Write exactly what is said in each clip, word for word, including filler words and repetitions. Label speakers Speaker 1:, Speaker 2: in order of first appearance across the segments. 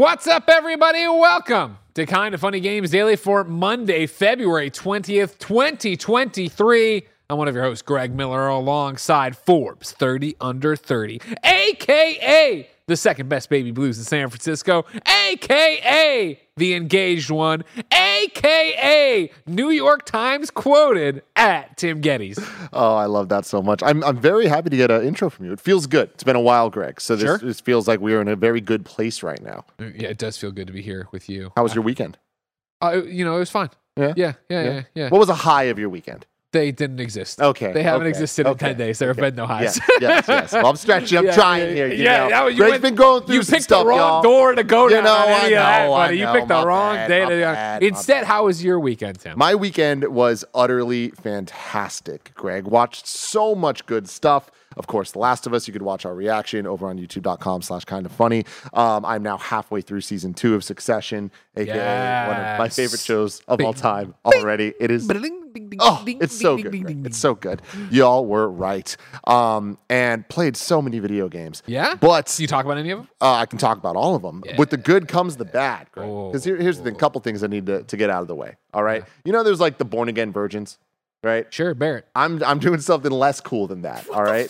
Speaker 1: What's up, everybody? Welcome to Kind of Funny Games Daily for Monday, February twentieth, twenty twenty-three. I'm one of your hosts, Greg Miller, alongside Forbes thirty under thirty, a k a the second best baby blues in San Francisco, a k a the engaged one, a k a New York Times quoted at Tim Geddes.
Speaker 2: Oh, I love that so much. I'm I'm very happy to get an intro from you. It feels good. It's been a while, Greg. So this,
Speaker 1: Sure.
Speaker 2: this feels like we are in a very good place right now.
Speaker 1: Yeah, it does feel good to be here with you.
Speaker 2: How was your weekend?
Speaker 1: Uh, you know, it was fine.
Speaker 2: Yeah?
Speaker 1: Yeah, yeah, yeah, yeah.
Speaker 2: What was a high of your weekend?
Speaker 1: They didn't exist.
Speaker 2: Okay.
Speaker 1: They haven't
Speaker 2: okay,
Speaker 1: existed in
Speaker 2: okay,
Speaker 1: ten days. There
Speaker 2: okay.
Speaker 1: have been no highs.
Speaker 2: Yes, yes, yes. Well, I'm stretching. I'm
Speaker 1: Yeah,
Speaker 2: trying
Speaker 1: yeah,
Speaker 2: here. You
Speaker 1: yeah,
Speaker 2: know.
Speaker 1: that was- you
Speaker 2: Greg's
Speaker 1: went-
Speaker 2: been going through
Speaker 1: You
Speaker 2: some
Speaker 1: picked
Speaker 2: stuff,
Speaker 1: the wrong
Speaker 2: y'all.
Speaker 1: door to go
Speaker 2: You
Speaker 1: down
Speaker 2: know,
Speaker 1: on
Speaker 2: I
Speaker 1: any of that,
Speaker 2: know, I
Speaker 1: buddy. You
Speaker 2: know.
Speaker 1: picked the
Speaker 2: My
Speaker 1: wrong
Speaker 2: bad,
Speaker 1: day
Speaker 2: my
Speaker 1: to go.
Speaker 2: bad, my
Speaker 1: Instead,
Speaker 2: bad.
Speaker 1: how was your weekend, Tim?
Speaker 2: My weekend was utterly fantastic, Greg. Watched so much good stuff. Of course, The Last of Us. You could watch our reaction over on youtube.com slash kind of funny. Um, I'm now halfway through season two of Succession, a k a one of my
Speaker 1: Yes.
Speaker 2: favorite shows of
Speaker 1: Bing.
Speaker 2: all time already. It is Oh, it's so good. Greg. It's so good. Y'all were right. Um, and played so many video games.
Speaker 1: Yeah?
Speaker 2: But
Speaker 1: Can you talk about any of them?
Speaker 2: uh, I can talk about all of them. With the good comes the bad, Greg.
Speaker 1: Oh.
Speaker 2: Because here, here's the thing. Couple things I need to, to get out of the way. All right. You know, there's like the born again virgins, right?
Speaker 1: Sure, Barrett.
Speaker 2: I'm I'm doing something less cool than that. All right.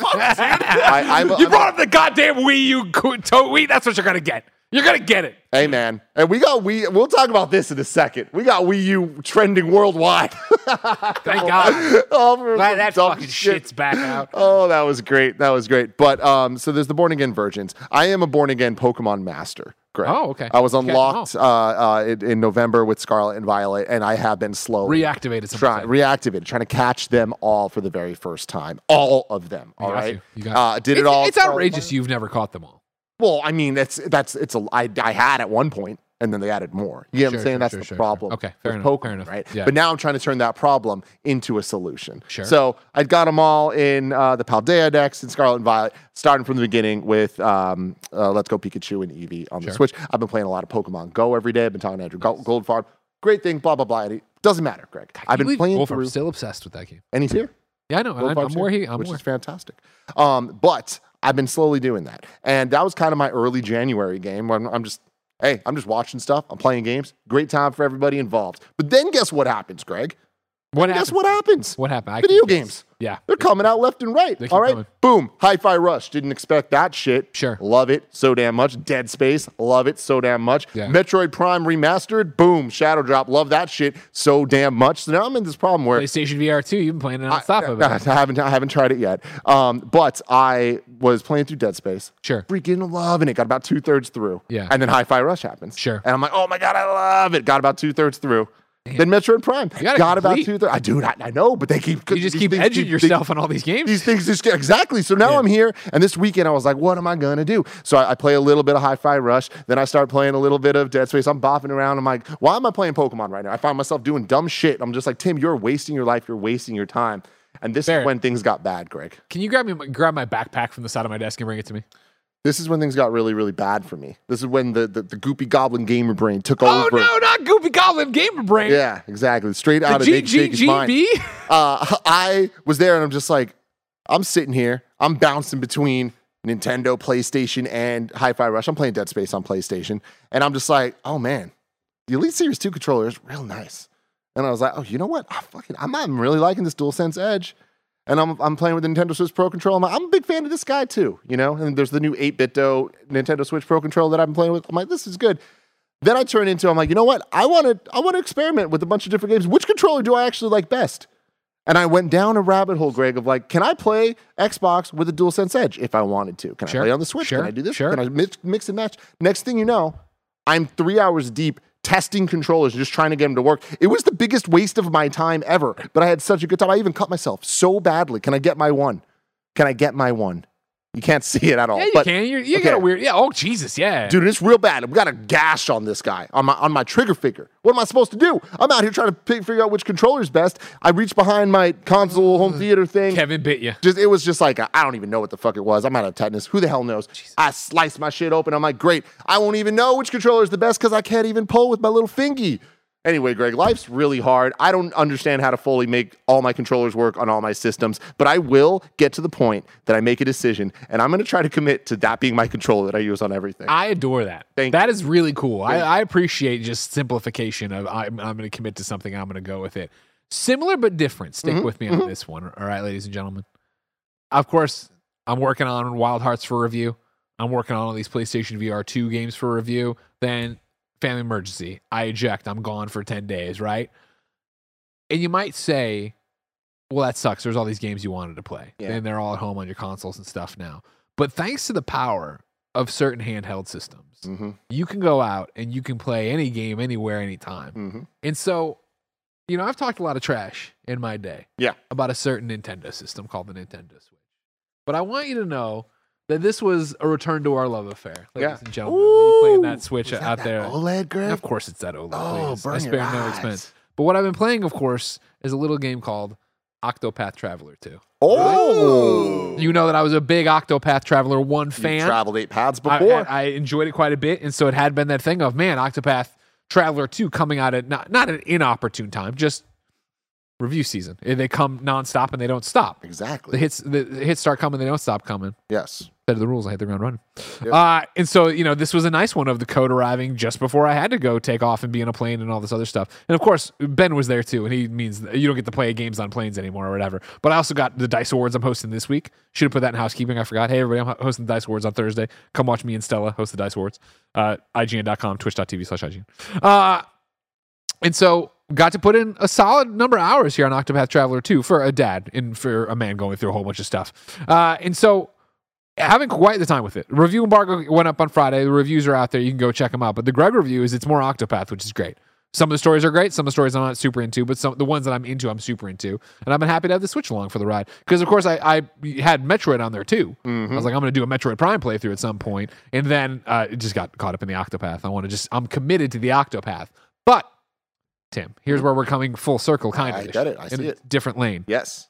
Speaker 2: I, I'm,
Speaker 1: You
Speaker 2: I'm-
Speaker 1: brought up the goddamn Wii U co- to Wii. That's what you're gonna get. You're gonna get it.
Speaker 2: Hey man, and we got Wii. We'll talk about this in a second. We got Wii U trending worldwide.
Speaker 1: Thank God.
Speaker 2: Oh, for
Speaker 1: Glad
Speaker 2: some
Speaker 1: that
Speaker 2: dumb
Speaker 1: fucking
Speaker 2: shit.
Speaker 1: shit's back out.
Speaker 2: Oh, that was great. That was great. But um, so there's the born again virgins. I am a born again Pokemon master. Greg.
Speaker 1: Oh, okay.
Speaker 2: I was
Speaker 1: Okay.
Speaker 2: unlocked
Speaker 1: Oh.
Speaker 2: uh, uh, in, in November with Scarlet and Violet, and I have been slowly
Speaker 1: Reactivated. some
Speaker 2: trying
Speaker 1: shit.
Speaker 2: reactivated, trying to catch them all for the very first time. All of them. All
Speaker 1: got
Speaker 2: right.
Speaker 1: you. You got
Speaker 2: uh, did
Speaker 1: It's,
Speaker 2: it all.
Speaker 1: it's
Speaker 2: Scarlet
Speaker 1: outrageous
Speaker 2: Violet.
Speaker 1: you've never caught them all.
Speaker 2: Well, I mean, that's that's it's a I, I had at one point, and then they added more. You know what
Speaker 1: Sure,
Speaker 2: I'm saying?
Speaker 1: sure,
Speaker 2: That's
Speaker 1: sure,
Speaker 2: the
Speaker 1: sure,
Speaker 2: problem.
Speaker 1: sure. Okay, fair
Speaker 2: with
Speaker 1: enough,
Speaker 2: Pokemon,
Speaker 1: fair enough.
Speaker 2: right?
Speaker 1: Yeah.
Speaker 2: But now I'm trying to turn that problem into a solution.
Speaker 1: Sure.
Speaker 2: So I got them all in uh, the Paldea decks in Scarlet and Violet, starting from the beginning with um, uh, Let's Go Pikachu and Eevee on
Speaker 1: Sure.
Speaker 2: the Switch. I've been playing a lot of Pokemon Go every day. I've been talking to Andrew Gold- Goldfarb. Great thing, blah blah blah. And it doesn't matter, Greg. I've been playing
Speaker 1: Wolf,
Speaker 2: through,
Speaker 1: I'm still obsessed with that game.
Speaker 2: and he's here.
Speaker 1: Yeah, I know. I,
Speaker 2: Goldfarb's
Speaker 1: I'm more
Speaker 2: here,
Speaker 1: here. I'm
Speaker 2: which
Speaker 1: more.
Speaker 2: is fantastic. Um, but I've been slowly doing that, and that was kind of my early January game when I'm just, hey, I'm just watching stuff. I'm playing games. Great time for everybody involved. But then guess what happens, Greg?
Speaker 1: What
Speaker 2: Guess
Speaker 1: happened?
Speaker 2: what happens?
Speaker 1: What happened? I
Speaker 2: Video
Speaker 1: can guess.
Speaker 2: games.
Speaker 1: Yeah.
Speaker 2: They're coming out left and right.
Speaker 1: They keep
Speaker 2: All right.
Speaker 1: coming.
Speaker 2: Boom. Hi-Fi Rush. Didn't expect that shit.
Speaker 1: Sure.
Speaker 2: Love it so damn much. Dead Space. Love it so damn much.
Speaker 1: Yeah.
Speaker 2: Metroid Prime Remastered. Boom. Shadow Drop. Love that shit so damn much. So now I'm in this problem where
Speaker 1: PlayStation V R two. You've been playing it
Speaker 2: I,
Speaker 1: nonstop of
Speaker 2: I
Speaker 1: it.
Speaker 2: haven't I haven't tried it yet. Um, but I was playing through Dead Space.
Speaker 1: Sure.
Speaker 2: Freaking loving it. Got about two thirds through.
Speaker 1: Yeah.
Speaker 2: And then Hi-Fi Rush happens.
Speaker 1: Sure.
Speaker 2: And I'm like, oh my god, I love it. Got about two thirds through. Then Metroid Prime.
Speaker 1: gotta
Speaker 2: Got about
Speaker 1: complete.
Speaker 2: two thirds. I do. I, I know, but they keep.
Speaker 1: You just
Speaker 2: these
Speaker 1: keep
Speaker 2: things
Speaker 1: edging
Speaker 2: keep-
Speaker 1: yourself on all these games.
Speaker 2: These things just get exactly. So now
Speaker 1: Yeah.
Speaker 2: I'm here, and this weekend I was like, what am I gonna do? So I, I play a little bit of Hi-Fi Rush. Then I start playing a little bit of Dead Space. I'm bopping around. I'm like, why am I playing Pokemon right now? I find myself doing dumb shit. I'm just like, Tim, you're wasting your life. You're wasting your time. And this
Speaker 1: Fair.
Speaker 2: is when things got bad, Greg.
Speaker 1: Can you grab me grab my backpack from the side of my desk and bring it to me?
Speaker 2: This is when things got really, really bad for me. This is when the, the, the goopy goblin gamer brain took
Speaker 1: Oh
Speaker 2: over.
Speaker 1: no, not Goopy Goblin Gamer Brain.
Speaker 2: Yeah, exactly. Straight out
Speaker 1: The
Speaker 2: of Nate Shake's mind.
Speaker 1: G G G B.
Speaker 2: Uh, I was there and I'm just like, I'm sitting here. I'm bouncing between Nintendo, PlayStation, and Hi-Fi Rush. I'm playing Dead Space on PlayStation. And I'm just like, oh man, the Elite Series two controller is real nice. And I was like, oh, you know what? I fucking, I'm, I'm really liking this DualSense Edge. And I'm, I'm playing with the Nintendo Switch Pro Controller. I'm, like, I'm a big fan of this guy too, you know? And there's the new eight-bit-do Nintendo Switch Pro Controller that I've been playing with. I'm like, this is good. Then I turn into, I'm like, you know what? I want to I want to experiment with a bunch of different games. Which controller do I actually like best? And I went down a rabbit hole, Greg, of like, can I play Xbox with a DualSense Edge if I wanted to? Can
Speaker 1: Sure.
Speaker 2: I play on the Switch?
Speaker 1: Sure.
Speaker 2: Can I do this?
Speaker 1: Sure.
Speaker 2: Can I mix, mix and match? Next thing you know, I'm three hours deep testing controllers, just trying to get them to work. It was the biggest waste of my time ever, but I had such a good time. I even cut myself so badly. Can I get my one? Can I get my one? You can't see it at all.
Speaker 1: Yeah, you
Speaker 2: but,
Speaker 1: can. You're, you
Speaker 2: okay.
Speaker 1: got a weird. Yeah. Oh Jesus. Yeah.
Speaker 2: Dude, it's real bad. I've got a gash on this guy, on my on my trigger finger. What am I supposed to do? I'm out here trying to pick, figure out which controller is best. I reach behind my console home theater thing.
Speaker 1: Kevin bit you.
Speaker 2: Just it was just like, I don't even know what the fuck it was. I'm out of tetanus. Who the hell knows? I sliced my shit open. I'm like, great. I won't even know which controller is the best because I can't even pull with my little fingy. Anyway, Greg, life's really hard. I don't understand how to fully make all my controllers work on all my systems, but I will get to the point that I make a decision, and I'm going to try to commit to that being my controller that I use on everything.
Speaker 1: I adore that.
Speaker 2: Thank
Speaker 1: that
Speaker 2: you.
Speaker 1: is really cool. I,
Speaker 2: Thank
Speaker 1: I appreciate just simplification of I'm, I'm going to commit to something. I'm going to go with it. Similar but different. Stick
Speaker 2: Mhm,
Speaker 1: with me on this one. All right, ladies and gentlemen. Of course, I'm working on Wild Hearts for review. I'm working on all these PlayStation V R two games for review. Then family emergency. I eject. I'm gone for ten days, right? And you might say, well, that sucks. There's all these games you wanted to play.
Speaker 2: Yeah.
Speaker 1: And they're all at home on your consoles and stuff now. But thanks to the power of certain handheld systems,
Speaker 2: Mhm,
Speaker 1: you can go out and you can play any game anywhere, anytime.
Speaker 2: mhm.
Speaker 1: And so, you know, I've talked a lot of trash in my day
Speaker 2: Yeah.
Speaker 1: about a certain Nintendo system called the Nintendo Switch. But I want you to know that this was a return to our love affair, ladies
Speaker 2: Yeah.
Speaker 1: and gentlemen. You playing that
Speaker 2: Ooh,
Speaker 1: Switch
Speaker 2: was that
Speaker 1: out
Speaker 2: that
Speaker 1: there.
Speaker 2: OLED, Greg?
Speaker 1: Of course it's that OLED.
Speaker 2: Oh,
Speaker 1: please.
Speaker 2: burn
Speaker 1: I spare
Speaker 2: your
Speaker 1: no
Speaker 2: eyes.
Speaker 1: expense. But what I've been playing, of course, is a little game called Octopath Traveler two.
Speaker 2: Oh,
Speaker 1: You know that I was a big Octopath Traveler one
Speaker 2: you
Speaker 1: fan.
Speaker 2: traveled eight paths
Speaker 1: I,
Speaker 2: before.
Speaker 1: I enjoyed it quite a bit, and so it had been that thing of, man, Octopath Traveler two coming out at not, not an inopportune time, just review season. They come nonstop and they don't stop.
Speaker 2: exactly.
Speaker 1: The hits, the, the hits start coming, they don't stop coming.
Speaker 2: Yes.
Speaker 1: Set of the rules, I hit the ground running.
Speaker 2: Yep.
Speaker 1: Uh, and so, you know, this was a nice one of the code arriving just before I had to go take off and be in a plane and all this other stuff. And of course, Ben was there too, and he means that you don't get to play games on planes anymore or whatever. But I also got the Dice Awards I'm hosting this week. Should have put that in housekeeping. I forgot. Hey, everybody, I'm hosting the Dice Awards on Thursday. Come watch me and Stella host the Dice Awards. Uh, I G N dot com, twitch dot T V slash I G N. Uh, and so got to put in a solid number of hours here on Octopath Traveler two for a dad and for a man going through a whole bunch of stuff. Uh, and so having quite the time with it. Review embargo went up on Friday. The reviews are out there. You can go check them out. But the Greg review is it's more Octopath, which is great. Some of the stories are great. Some of the stories I'm not super into, but some the ones that I'm into, I'm super into. And I've been happy to have the Switch along for the ride. Because, of course, I, I had Metroid on there, too.
Speaker 2: Mm-hmm.
Speaker 1: I was like, I'm going to do a Metroid Prime playthrough at some point. And then uh, it just got caught up in the Octopath. I want to just, I'm committed to the Octopath. But, Tim, here's where we're coming full circle, kind of.
Speaker 2: I get it. I
Speaker 1: in
Speaker 2: see
Speaker 1: a
Speaker 2: it.
Speaker 1: different lane.
Speaker 2: Yes.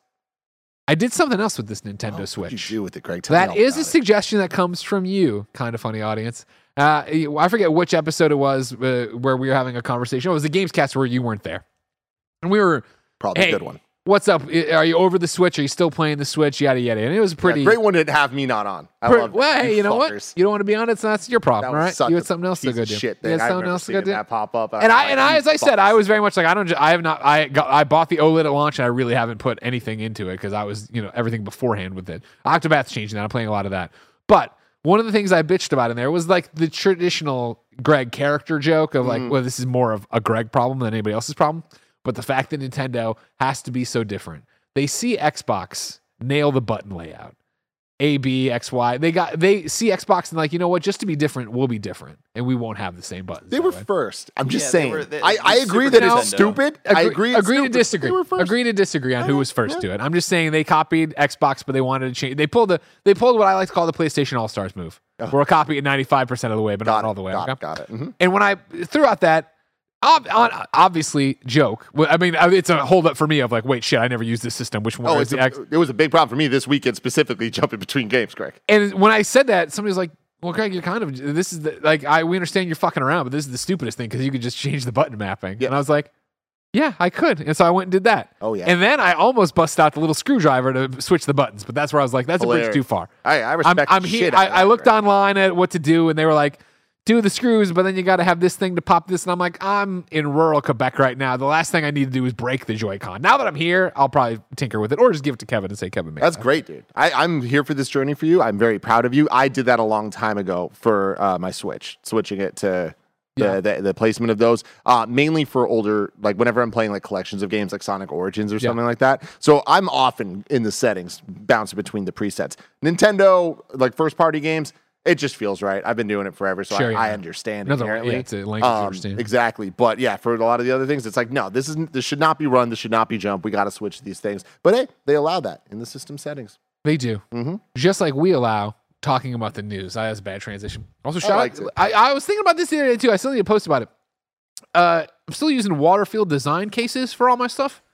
Speaker 1: I did something else with this Nintendo
Speaker 2: Oh,
Speaker 1: Switch.
Speaker 2: What did you do with it, Greg? Tell me
Speaker 1: That
Speaker 2: all
Speaker 1: is a
Speaker 2: about it.
Speaker 1: suggestion that comes from you, kind of funny audience. Uh, I forget which episode it was uh, where we were having a conversation. It was the Gamescast where you weren't there. And we were,
Speaker 2: Probably
Speaker 1: hey,
Speaker 2: a good one.
Speaker 1: what's up? Are you over the Switch? Are you still playing the Switch? Yada, yada. And it was pretty...
Speaker 2: Yeah, great one to have me not on. I
Speaker 1: pre-
Speaker 2: love
Speaker 1: well,
Speaker 2: that.
Speaker 1: hey, you know what?
Speaker 2: fuckers.
Speaker 1: You don't want to be on it, so that's your problem,
Speaker 2: That
Speaker 1: all
Speaker 2: was
Speaker 1: right?
Speaker 2: such
Speaker 1: You
Speaker 2: a
Speaker 1: had something else to
Speaker 2: piece
Speaker 1: go
Speaker 2: of
Speaker 1: do.
Speaker 2: Shit
Speaker 1: You
Speaker 2: thing.
Speaker 1: had
Speaker 2: I
Speaker 1: something
Speaker 2: remember
Speaker 1: else to go
Speaker 2: seeing
Speaker 1: do.
Speaker 2: that pop up.
Speaker 1: And I, and I, as I said, I
Speaker 2: was.
Speaker 1: was very much like, I don't, ju- I have not, I got, I bought the OLED at launch and I really haven't put anything into it because I was, you know, everything beforehand with it. Octopath's changing that. I'm playing a lot of that. But one of the things I bitched about in there was like the traditional Greg character joke of like,
Speaker 2: Mhm.
Speaker 1: well, this is more of a Greg problem than anybody else's problem. But the fact that Nintendo has to be so different. They see Xbox nail the button layout. A, B, X, Y. They got they see Xbox and like, you know what? Just to be different, we'll be different. And we won't have the same buttons.
Speaker 2: They
Speaker 1: that
Speaker 2: were
Speaker 1: way.
Speaker 2: first. I'm just
Speaker 3: Yeah, they
Speaker 2: saying.
Speaker 3: were- they-
Speaker 2: I, I
Speaker 3: the
Speaker 2: agree
Speaker 3: Super
Speaker 2: that it's
Speaker 3: Nintendo.
Speaker 2: stupid. I
Speaker 1: Agree-
Speaker 2: agree. It's
Speaker 1: agree to
Speaker 2: stupid.
Speaker 1: disagree.
Speaker 2: They were first.
Speaker 1: Agree to disagree on who
Speaker 2: Okay,
Speaker 1: was first
Speaker 2: yeah.
Speaker 1: to it. I'm just saying they copied Xbox, but they wanted to change. They pulled the they pulled what I like to call the PlayStation All Stars move.
Speaker 2: Oh.
Speaker 1: We're a copy at ninety-five percent of the way, but
Speaker 2: Got
Speaker 1: not
Speaker 2: it.
Speaker 1: all the way.
Speaker 2: Got
Speaker 1: okay?
Speaker 2: it. Got it. Mhm.
Speaker 1: And when I threw out that, ob- on- obviously joke. Well, I mean, it's a hold up for me of like, wait, shit, I never used this system. Which one?
Speaker 2: Oh,
Speaker 1: is
Speaker 2: it's
Speaker 1: the
Speaker 2: a,
Speaker 1: X?
Speaker 2: it was a big problem for me this weekend, specifically jumping between games, Greg.
Speaker 1: And when I said that, somebody was like, well, Greg, you're kind of this is the, like I we understand you're fucking around, but this is the stupidest thing because you could just change the button mapping.
Speaker 2: Yeah.
Speaker 1: And I was like, yeah, I could. And so I went and did that.
Speaker 2: Oh, yeah.
Speaker 1: And then I almost bust out the little screwdriver to switch the buttons, but that's where I was like, that's a bridge
Speaker 2: Hilarious.
Speaker 1: too far.
Speaker 2: I, I
Speaker 1: I'm,
Speaker 2: respect
Speaker 1: I'm
Speaker 2: the
Speaker 1: here.
Speaker 2: shit
Speaker 1: I,
Speaker 2: out of
Speaker 1: I
Speaker 2: that,
Speaker 1: looked
Speaker 2: Greg.
Speaker 1: online at what to do, and they were like, do the screws, but then you got to have this thing to pop this. And I'm like, I'm in rural Quebec right now. The last thing I need to do is break the Joy-Con. Now that I'm here, I'll probably tinker with it or just give it to Kevin and say, Kevin, make
Speaker 2: That's
Speaker 1: that.
Speaker 2: great, dude. I, I'm here for this journey for you. I'm very proud of you. I did that a long time ago for uh, my Switch, switching it to the,
Speaker 1: Yeah.
Speaker 2: the, the placement of those, uh, mainly for older, like whenever I'm playing like collections of games like Sonic Origins or
Speaker 1: Yeah.
Speaker 2: something like that. So I'm often in the settings, bouncing between the presets. Nintendo, like first party games, it just feels right. I've been doing it forever, so
Speaker 1: Sure,
Speaker 2: I,
Speaker 1: yeah.
Speaker 2: I understand
Speaker 1: Another-
Speaker 2: inherently.
Speaker 1: yeah, it's a language to
Speaker 2: Um,
Speaker 1: understand.
Speaker 2: Exactly. But yeah, for a lot of the other things, it's like, no, this isn't this should not be run, this should not be jump. We gotta switch these things. But hey, they allow that in the system settings.
Speaker 1: They do.
Speaker 2: Mm-hmm.
Speaker 1: Just like we allow talking about the news. I That's a bad transition. Also, shout
Speaker 2: liked
Speaker 1: out.
Speaker 2: it.
Speaker 1: I, I was thinking about this the other day too. I still need to post about it. Uh, I'm still using Waterfield design cases for all my stuff.
Speaker 2: Yeah.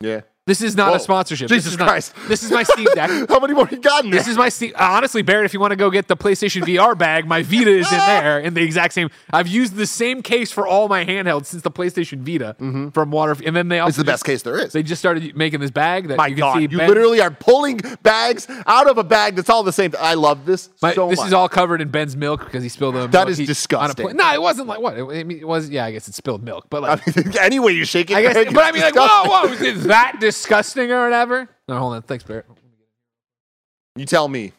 Speaker 1: This is not
Speaker 2: Whoa.
Speaker 1: a sponsorship.
Speaker 2: Jesus
Speaker 1: this is not,
Speaker 2: Christ.
Speaker 1: This is my Steam Deck.
Speaker 2: How many more you got in there?
Speaker 1: This is my Steam. Honestly, Barrett, if you want to go get the PlayStation V R bag, my Vita is in there in the exact same. I've used the same case for all my handhelds since the PlayStation Vita
Speaker 2: Mm-hmm.
Speaker 1: from Water. And then they also
Speaker 2: It's the best
Speaker 1: just-
Speaker 2: case there is.
Speaker 1: They just started making this bag that
Speaker 2: My
Speaker 1: you can
Speaker 2: God,
Speaker 1: see.
Speaker 2: you
Speaker 1: Ben-
Speaker 2: literally are pulling bags out of a bag that's all the same. I love this
Speaker 1: my-
Speaker 2: so
Speaker 1: this
Speaker 2: much.
Speaker 1: is all covered in Ben's milk because he spilled the
Speaker 2: That
Speaker 1: milk.
Speaker 2: is
Speaker 1: He-
Speaker 2: disgusting.
Speaker 1: On a pla- no, it wasn't like what? It, I mean, it was. Yeah, I guess it spilled milk, but like.
Speaker 2: I mean, any way you shake it,
Speaker 1: I guess,
Speaker 2: Greg,
Speaker 1: but I
Speaker 2: it's
Speaker 1: mean, like,
Speaker 2: disgusting.
Speaker 1: whoa, whoa, is it that disgusting or whatever? No, hold on. Thanks, Barrett.
Speaker 2: You tell me.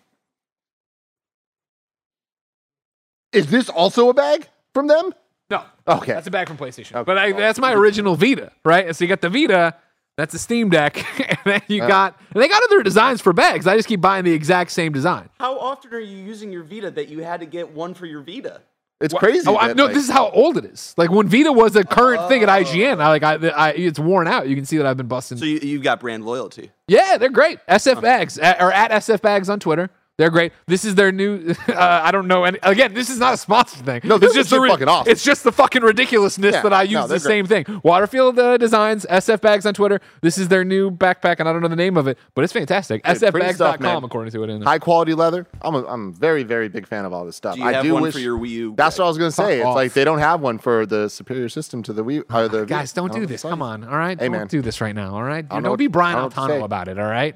Speaker 2: Is this also a bag from them?
Speaker 1: No.
Speaker 2: Okay.
Speaker 1: That's a bag from PlayStation.
Speaker 2: Okay.
Speaker 1: But I, that's my original Vita, right? And so you got the Vita, that's a Steam Deck, and then you
Speaker 2: Yeah.
Speaker 1: got, and they got other designs for bags. I just keep buying the exact same design.
Speaker 3: How often are you using your Vita that you had to get one for your Vita?
Speaker 2: It's
Speaker 1: Wha-
Speaker 2: crazy.
Speaker 1: Oh, I,
Speaker 2: that,
Speaker 1: no,
Speaker 2: like-
Speaker 1: this is how old it is. Like when Vita was a current thing at I G N, I like, I, I, it's worn out. You can see that I've been busting.
Speaker 3: So you, you've got brand loyalty.
Speaker 1: Yeah, they're great. S F Bags uh, or at S F Bags on Twitter. They're great. This is their new. Uh, I don't know. Any, again, this is not a sponsored thing.
Speaker 2: No, this
Speaker 1: it's
Speaker 2: is
Speaker 1: just the
Speaker 2: legit fucking awesome.
Speaker 1: It's just the fucking ridiculousness
Speaker 2: Yeah,
Speaker 1: that I
Speaker 2: no,
Speaker 1: use
Speaker 2: they're
Speaker 1: the same thing. Waterfield uh, Designs, S F Bags on Twitter. This is their new backpack, and I don't know the name of it, but it's fantastic.
Speaker 2: Hey,
Speaker 1: S F
Speaker 2: pretty
Speaker 1: bags
Speaker 2: stuff,
Speaker 1: dot com,
Speaker 2: man.
Speaker 1: according to it. In there.
Speaker 2: high quality leather. I'm a, I'm a very very big fan of all this stuff.
Speaker 3: Do you
Speaker 2: I
Speaker 3: have
Speaker 2: do
Speaker 3: one
Speaker 2: wish
Speaker 3: for your Wii U?
Speaker 2: That's
Speaker 3: Greg?
Speaker 2: what I was gonna say.
Speaker 1: Fuck
Speaker 2: It's
Speaker 1: off.
Speaker 2: like they don't have one for the superior system to the Wii. Or the
Speaker 1: Guys, don't
Speaker 2: I
Speaker 1: do
Speaker 2: know
Speaker 1: this.
Speaker 2: what to
Speaker 1: Come
Speaker 2: say.
Speaker 1: on, all right?
Speaker 2: Hey,
Speaker 1: don't
Speaker 2: man.
Speaker 1: do this right now, all right?
Speaker 2: I don't
Speaker 1: Don't,
Speaker 2: know what-
Speaker 1: be Brian
Speaker 2: I don't know what to
Speaker 1: Altano
Speaker 2: say.
Speaker 1: about it, all right?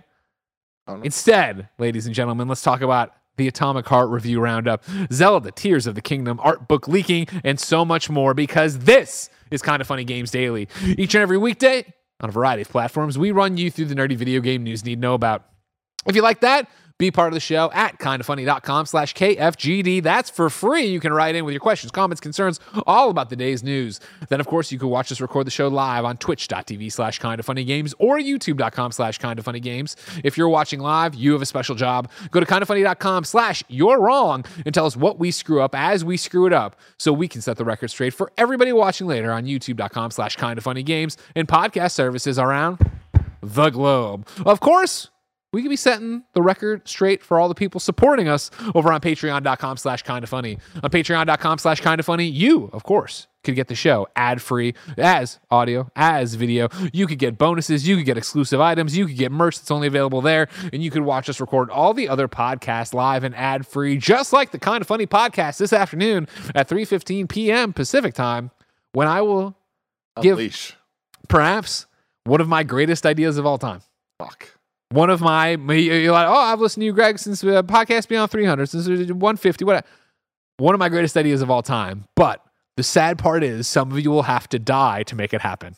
Speaker 2: I don't know.
Speaker 1: Instead, ladies and gentlemen, let's talk about the Atomic Heart Review Roundup, Zelda, Tears of the Kingdom, art book leaking, and so much more, because this is Kind of Funny Games Daily. Each and every weekday on a variety of platforms, we run you through the nerdy video game news you need to know about. If you like that, be part of the show at kindoffunny.com slash KFGD. That's for free. You can write in with your questions, comments, concerns, all about the day's news. Then, of course, you can watch us record the show live on twitch.tv slash kindoffunnygames or youtube.com slash kindoffunnygames. If you're watching live, you have a special job. Go to kindoffunny.com slash you're wrong and tell us what we screw up as we screw it up so we can set the record straight for everybody watching later on youtube.com slash kindoffunnygames and podcast services around the globe. Of course, we could be setting the record straight for all the people supporting us over on patreon.com slash kind of funny. On patreon.com slash kind of funny, you, of course, could get the show ad-free as audio, as video. You could get bonuses. You could get exclusive items. You could get merch that's only available there. And you could watch us record all the other podcasts live and ad-free, just like the Kind of Funny podcast this afternoon at three fifteen p.m. Pacific time, when I will give
Speaker 2: Unleash.
Speaker 1: perhaps one of my greatest ideas of all time.
Speaker 2: Fuck.
Speaker 1: One of my, you're like, oh, I've listened to you, Greg, since uh, podcast Beyond three hundred, since one fifty, what? One of my greatest ideas of all time. But the sad part is, some of you will have to die to make it happen.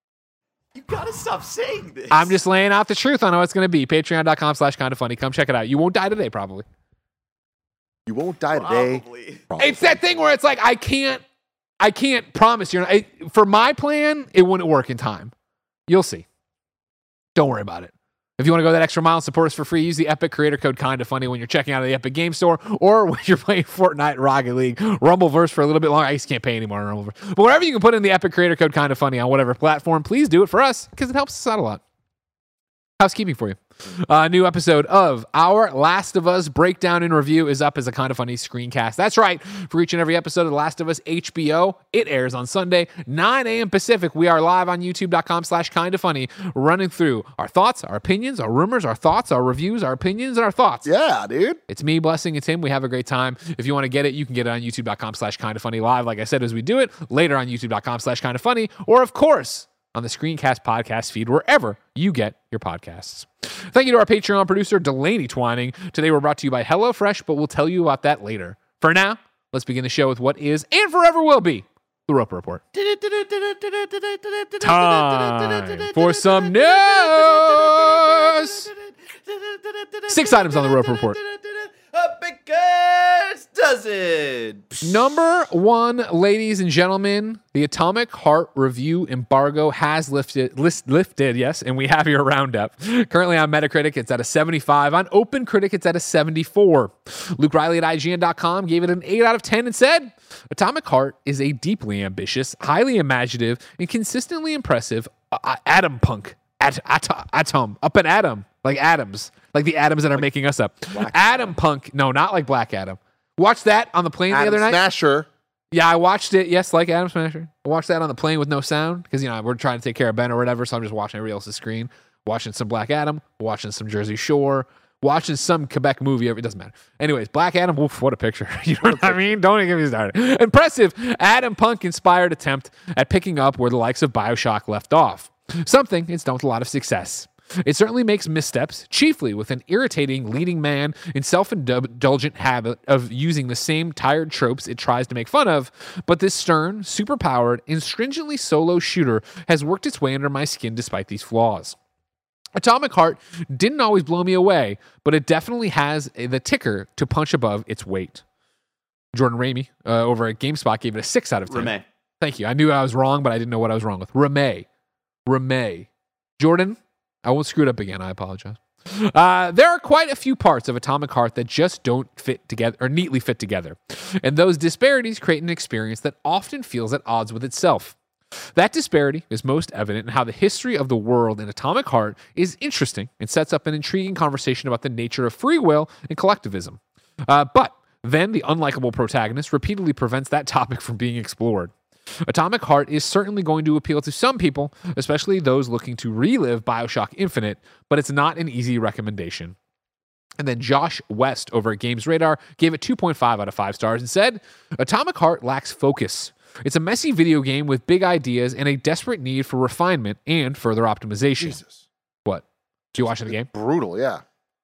Speaker 3: You gotta stop saying this.
Speaker 1: I'm just laying out the truth on how it's going to be. Patreon.com slash kind of funny. Come check it out. You won't die today, probably.
Speaker 2: You won't die today.
Speaker 3: Probably.
Speaker 2: Probably.
Speaker 1: It's that thing where it's like, I can't, I can't promise you. I, for my plan, it wouldn't work in time. You'll see. Don't worry about it. If you want to go that extra mile and support us for free, use the Epic creator code Kind of Funny when you're checking out of the Epic Game Store or when you're playing Fortnite, Rocket League, Rumbleverse for a little bit longer. I just can't pay anymore on Rumbleverse. But whatever you can put in the Epic creator code Kind of Funny on whatever platform, please do it for us because it helps us out a lot. Housekeeping for you. A uh, new episode of Our Last of Us Breakdown and Review is up as a Kind of Funny screencast. That's right. For each and every episode of The Last of Us H B O, it airs on Sunday, nine a.m. Pacific. We are live on youtube.com slash kind of funny, running through our thoughts, our opinions, our rumors, our thoughts, our reviews, our opinions, and our thoughts.
Speaker 2: Yeah, dude.
Speaker 1: It's me, Blessing. It's him. We have a great time. If you want to get it, you can get it on youtube.com slash kind of funny live, like I said, as we do it, later on youtube.com slash kind of funny, or of course, on the Screencast podcast feed, wherever you get your podcasts. Thank you to our Patreon producer, Delaney Twining. Today we're brought to you by HelloFresh, but we'll tell you about that later. For now, let's begin the show with what is and forever will be the Roper Report. Time for some news. Six items on the Roper Report.
Speaker 3: A Baker's dozen.
Speaker 1: Number one, ladies and gentlemen, the Atomic Heart Review embargo has lifted, list, lifted, yes, and we have your roundup. Currently on Metacritic, it's at a seventy-five. On OpenCritic, it's at a seventy-four. Luke Riley at I G N dot com gave it an eight out of ten and said, Atomic Heart is a deeply ambitious, highly imaginative, and consistently impressive uh, atom punk. At, at, atom. Up an atom. Like atoms. Like the atoms that are making us up. Atom punk. No, not like Black Adam. Watched that on the plane
Speaker 2: Adam
Speaker 1: the other night.
Speaker 2: Smasher.
Speaker 1: Yeah, I watched it. Yes, like Adam Smasher. I watched that on the plane with no sound because, you know, we're trying to take care of Ben or whatever, so I'm just watching everybody else's screen. watching some Black Adam, watching some Jersey Shore, watching some Quebec movie. It doesn't matter. Anyways, Black Adam, oof, what a picture. You know what I mean? Don't even get me started. Impressive Adam Punk-inspired attempt at picking up where the likes of BioShock left off. Something it's done with a lot of success. It certainly makes missteps, chiefly with an irritating leading man in self-indulgent habit of using the same tired tropes it tries to make fun of, but this stern, superpowered, and stringently solo shooter has worked its way under my skin despite these flaws. Atomic Heart didn't always blow me away, but it definitely has the ticker to punch above its weight. Jordan Ramey uh, over at GameSpot gave it a six out of ten.
Speaker 3: Ramey.
Speaker 1: Thank you. I knew I was wrong, but I didn't know what I was wrong with. Ramey. Ramey. Jordan, I won't screw it up again. I apologize. Uh, there are quite a few parts of Atomic Heart that just don't fit together or neatly fit together. And those disparities create an experience that often feels at odds with itself. That disparity is most evident in how the history of the world in Atomic Heart is interesting and sets up an intriguing conversation about the nature of free will and collectivism. Uh, but then the unlikable protagonist repeatedly prevents that topic from being explored. Atomic Heart is certainly going to appeal to some people, especially those looking to relive BioShock Infinite, but it's not an easy recommendation. And then Josh West over at Games Radar gave it two point five out of five stars and said, Atomic Heart lacks focus. It's a messy video game with big ideas and a desperate need for refinement and further optimization.
Speaker 2: Jesus.
Speaker 1: What? Did you watch the game?
Speaker 2: Brutal, yeah.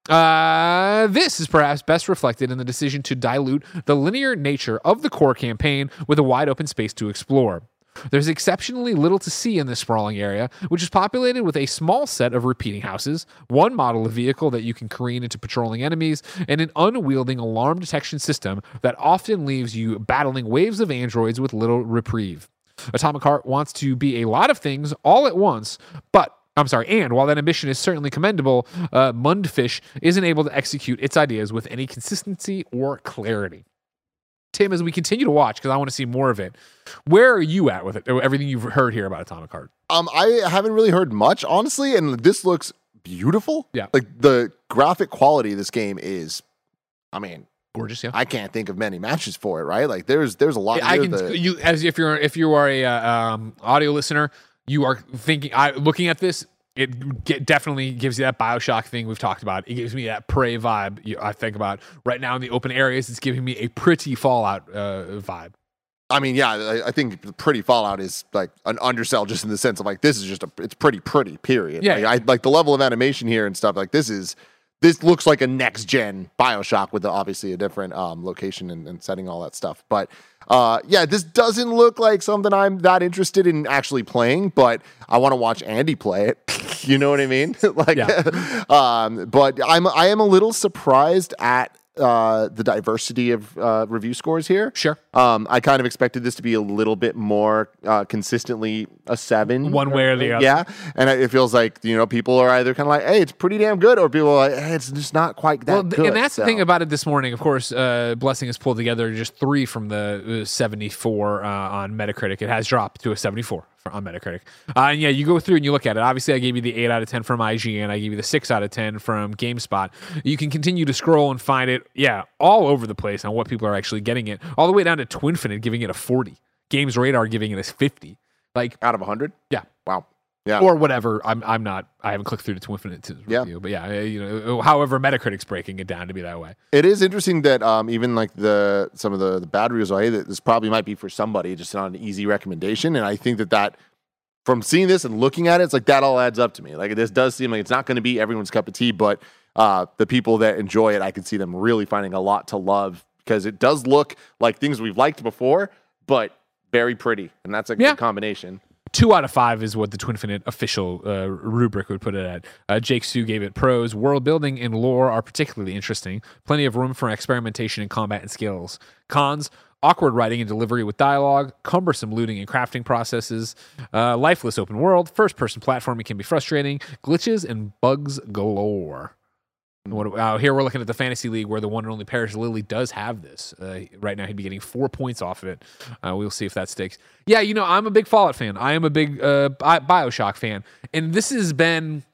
Speaker 1: Uh, this is perhaps best reflected in the decision to dilute the linear nature of the core campaign with a wide open space to explore. There's exceptionally little to see in this sprawling area, which is populated with a small set of repeating houses, one model of vehicle that you can careen into patrolling enemies, and an unwielding alarm detection system that often leaves you battling waves of androids with little reprieve. Atomic Heart wants to be a lot of things all at once, but I'm sorry, and while that ambition is certainly commendable, uh, Mundfish isn't able to execute its ideas with any consistency or clarity. Tim, as we continue to watch, because I want to see more of it, where are you at with it? Everything you've heard here about Atomic Heart?
Speaker 2: Um, I haven't really heard much, honestly, and this looks beautiful.
Speaker 1: Yeah.
Speaker 2: Like, the graphic quality of this game is, I mean,
Speaker 1: Gorgeous, yeah.
Speaker 2: I can't think of many matches for it, right? Like, there's there's a lot.
Speaker 1: I
Speaker 2: here
Speaker 1: can
Speaker 2: that,
Speaker 1: you as if you're if you are a uh, um, audio listener, you are thinking. I looking at this, it get, definitely gives you that BioShock thing we've talked about. It gives me that Prey vibe. You, I think about right now in the open areas. It's giving me a pretty Fallout uh, vibe.
Speaker 2: I mean, yeah, I, I think pretty Fallout is like an undersell, just in the sense of like this is just a it's pretty pretty. Period.
Speaker 1: Yeah,
Speaker 2: like,
Speaker 1: yeah.
Speaker 2: I like the level of animation here and stuff. Like this is. This looks like a next gen BioShock with obviously a different um, location and, and setting, all that stuff. But uh, yeah, this doesn't look like something I'm that interested in actually playing. But I want to watch Andy play it. You know what I mean? like,
Speaker 1: Yeah.
Speaker 2: um, but I'm I am a little surprised at uh, the diversity of uh, review scores here.
Speaker 1: Sure.
Speaker 2: Um, I kind of expected this to be a little bit more uh, consistently a seven,
Speaker 1: One way or the other.
Speaker 2: Yeah, and it feels like you know people are either kind of like, "Hey, it's pretty damn good," or people are like, "Hey, it's just not quite that
Speaker 1: Well, th-
Speaker 2: good."
Speaker 1: and that's
Speaker 2: so.
Speaker 1: the thing about it this morning. Of course, uh, Blessing has pulled together just three from the uh, seventy-four uh, on Metacritic. It has dropped to a seventy-four for, on Metacritic. Uh, and yeah, you go through and you look at it. Obviously, I gave you the eight out of ten from I G N. I gave you the six out of ten from GameSpot. You can continue to scroll and find it, yeah, all over the place on what people are actually getting it. All the way down to Twinfinite giving it a forty. Games Radar giving it a fifty. Like
Speaker 2: out of one hundred.
Speaker 1: Yeah.
Speaker 2: Wow. Yeah.
Speaker 1: Or whatever. I'm I'm not. I haven't clicked through to Twinfinite to
Speaker 2: Yeah.
Speaker 1: review, but yeah, uh, you know, however, Metacritic's breaking it down to be that way.
Speaker 2: It is interesting that um, even like the some of the, the bad reviews, I that this probably might be for somebody just not an easy recommendation, and I think that that from seeing this and looking at it, it's like that all adds up to me. Like this does seem like it's not going to be everyone's cup of tea, but uh, the people that enjoy it, I can see them really finding a lot to love because it does look like things we've liked before, but very pretty, and that's a
Speaker 1: Yeah.
Speaker 2: good combination.
Speaker 1: Two out of five is what the Twinfinite official uh, rubric would put it at. Uh, Jake Sue gave it pros. World building and lore are particularly interesting. Plenty of room for experimentation in combat and skills. Cons, awkward writing and delivery with dialogue, cumbersome looting and crafting processes, uh, lifeless open world, first-person platforming can be frustrating, glitches and bugs galore. What, uh, here we're looking at the Fantasy League where the one and only Parrish Lilly does have this. Uh, right now he'd be getting four points off of it. Uh, we'll see if that sticks. Yeah, you know, I'm a big Fallout fan. I am a big uh, Bi- BioShock fan. And this has been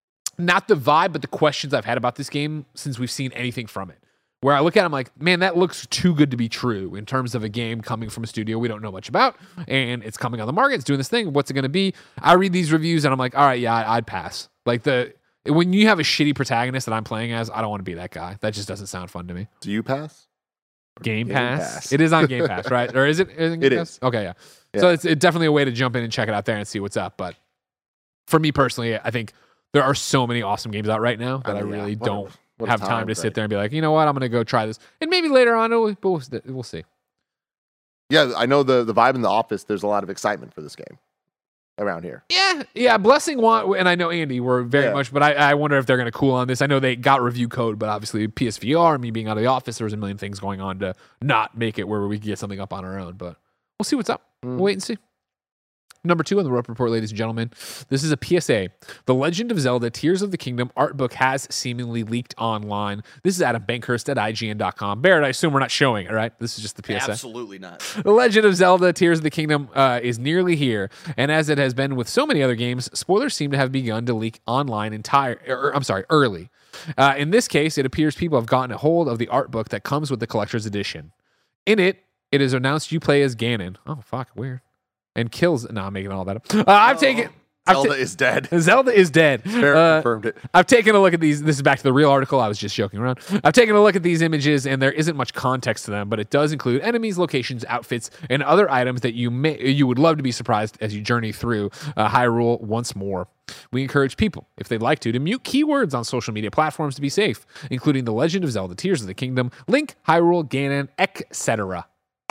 Speaker 1: not the vibe, but the questions I've had about this game since we've seen anything from it. Where I look at it, I'm like, man, that looks too good to be true in terms of a game coming from a studio we don't know much about. And it's coming on the market. It's doing this thing. What's it going to be? I read these reviews and I'm like, all right, yeah, I'd pass. Like the when you have a shitty protagonist that I'm playing as, I don't want to be that guy. That just doesn't sound fun to me.
Speaker 2: Do you pass?
Speaker 1: Game,
Speaker 2: Game
Speaker 1: Pass.
Speaker 2: Pass.
Speaker 1: It is on Game Pass, right? Or is it? Is it Game
Speaker 2: It
Speaker 1: Pass?
Speaker 2: is.
Speaker 1: Okay, yeah.
Speaker 2: Yeah.
Speaker 1: So it's, it's definitely a way to jump in and check it out there and see what's up. But for me personally, I think there are so many awesome games out right now that I,
Speaker 2: I mean, yeah.
Speaker 1: really
Speaker 2: What a-
Speaker 1: don't
Speaker 2: what a
Speaker 1: have time,
Speaker 2: time,
Speaker 1: to sit
Speaker 2: right?
Speaker 1: there and be like, you know what, I'm going to go try this. And maybe later on, we'll, we'll, we'll see.
Speaker 2: Yeah, I know the the vibe in the office. There's a lot of excitement for this game around here.
Speaker 1: Yeah, yeah. Blessing want, and I know Andy were very
Speaker 2: Yeah.
Speaker 1: much, but I, I wonder if they're going to cool on this. I know they got review code, but obviously P S V R, me being out of the office, there was a million things going on to not make it where we could get something up on our own. But we'll see what's up.
Speaker 2: Mm.
Speaker 1: We'll wait and see. Number two on the Rope Report, ladies and gentlemen. This is a P S A. The Legend of Zelda Tears of the Kingdom art book has seemingly leaked online. This is Adam Bankhurst at I G N dot com. Barrett, I assume we're not showing it, right? This is just the P S A.
Speaker 3: Absolutely not.
Speaker 1: The Legend of Zelda Tears of the Kingdom uh, is nearly here, and as it has been with so many other games, spoilers seem to have begun to leak online entire. Er, I'm sorry, early. Uh, in this case, it appears people have gotten a hold of the art book that comes with the collector's edition. In it, it is announced you play as Ganon. Oh fuck, weird. And kills. No, I'm making all that up. Uh, I've taken. I've
Speaker 2: Zelda
Speaker 1: ta-
Speaker 2: is dead.
Speaker 1: Zelda is dead.
Speaker 2: Barrett
Speaker 1: Uh,
Speaker 2: confirmed it.
Speaker 1: I've taken a look at these. This is back to the real article. I was just joking around. I've taken a look at these images, and there isn't much context to them, but it does include enemies, locations, outfits, and other items that you may you would love to be surprised as you journey through uh, Hyrule once more. We encourage people, if they'd like to, to mute keywords on social media platforms to be safe, including The Legend of Zelda: Tears of the Kingdom, Link, Hyrule, Ganon, et cetera.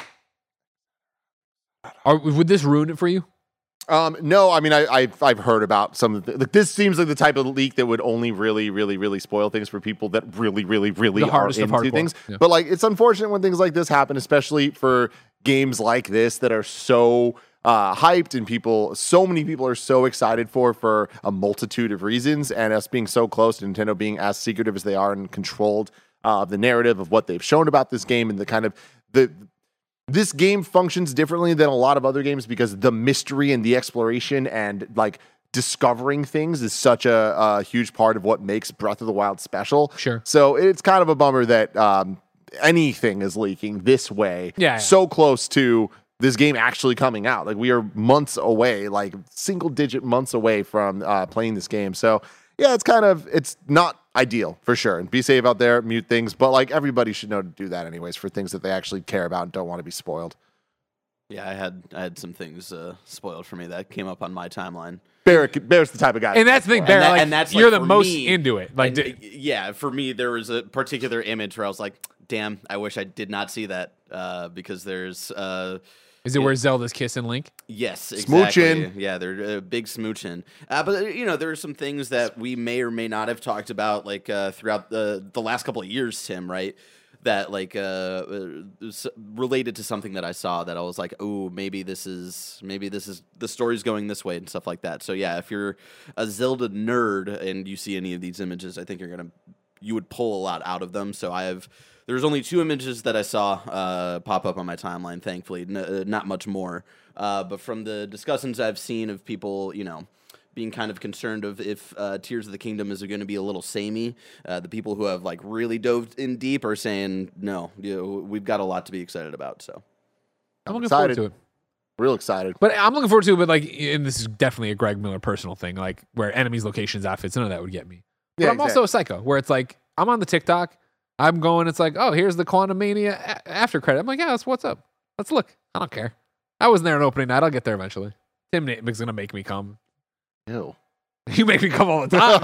Speaker 1: Are, would this ruin it for you?
Speaker 2: Um, no, I mean, I, I've I've heard about some of the, like this seems like the type of leak that would only really, really, really spoil things for people that really, really, really
Speaker 1: The
Speaker 2: are
Speaker 1: hardest of
Speaker 2: into
Speaker 1: hardcore.
Speaker 2: things.
Speaker 1: Yeah.
Speaker 2: But like, it's unfortunate when things like this happen, especially for games like this that are so uh, hyped and people, so many people are so excited for for a multitude of reasons, and us being so close to Nintendo being as secretive as they are and controlled uh, of the narrative of what they've shown about this game and the kind of the. This game functions differently than a lot of other games because the mystery and the exploration and like discovering things is such a, a huge part of what makes Breath of the Wild special.
Speaker 1: Sure.
Speaker 2: So it's kind of a bummer that um, anything is leaking this way,
Speaker 1: Yeah, yeah.
Speaker 2: so close to this game actually coming out. Like we are months away, like single digit months away from uh, playing this game. So yeah, it's kind of, it's not ideal for sure. And be safe out there, mute things, but like everybody should know to do that anyways for things that they actually care about and don't want to be spoiled.
Speaker 3: Yeah, I had I had some things uh, spoiled for me that came up on my timeline.
Speaker 2: Barrett, Barrett's the type of guy.
Speaker 1: And that's the thing,
Speaker 3: And
Speaker 1: Barrett.
Speaker 3: that-
Speaker 1: like,
Speaker 3: and that's,
Speaker 1: you're
Speaker 3: like,
Speaker 1: the
Speaker 3: for
Speaker 1: most
Speaker 3: me-
Speaker 1: into it. Like,
Speaker 3: And,
Speaker 1: d-
Speaker 3: uh, yeah, for me, there was a particular image where I was like, "Damn, I wish I did not see that," uh, because there's. Uh,
Speaker 1: is it where Zelda's kissing Link?
Speaker 3: Yes, exactly.
Speaker 2: Smooching.
Speaker 3: Yeah, they're uh, big smooching. Uh, but uh, you know, there are some things that we may or may not have talked about, like uh, throughout the the last couple of years, Tim. Right? That like uh, uh, s- related to something that I saw that I was like, oh, maybe this is maybe this is the story's going this way and stuff like that. So yeah, if you're a Zelda nerd and you see any of these images, I think you're gonna you would pull a lot out of them. So I have. There's only two images that I saw uh, pop up on my timeline, thankfully, N- uh, not much more. Uh, but from the discussions I've seen of people, you know, being kind of concerned of if uh, Tears of the Kingdom is going to be a little samey, uh, the people who have like really dove in deep are saying, no, you know, we've got a lot to be excited about. So
Speaker 1: I'm looking
Speaker 2: excited.
Speaker 1: forward to it.
Speaker 2: Real excited.
Speaker 1: But I'm looking forward to it, but like, and this is definitely a Greg Miller personal thing, like where enemies, locations, outfits, none of that would get me. But
Speaker 2: Yeah,
Speaker 1: I'm also a psycho, where it's like, I'm on the TikTok, I'm going, it's like, oh, here's the Quantum Mania a- after credit. I'm like, yeah, that's what's up. Let's look. I don't care. I wasn't there on opening night. I'll get there eventually. Tim Natem's going to make me come.
Speaker 2: Ew.
Speaker 1: You make me come all the time.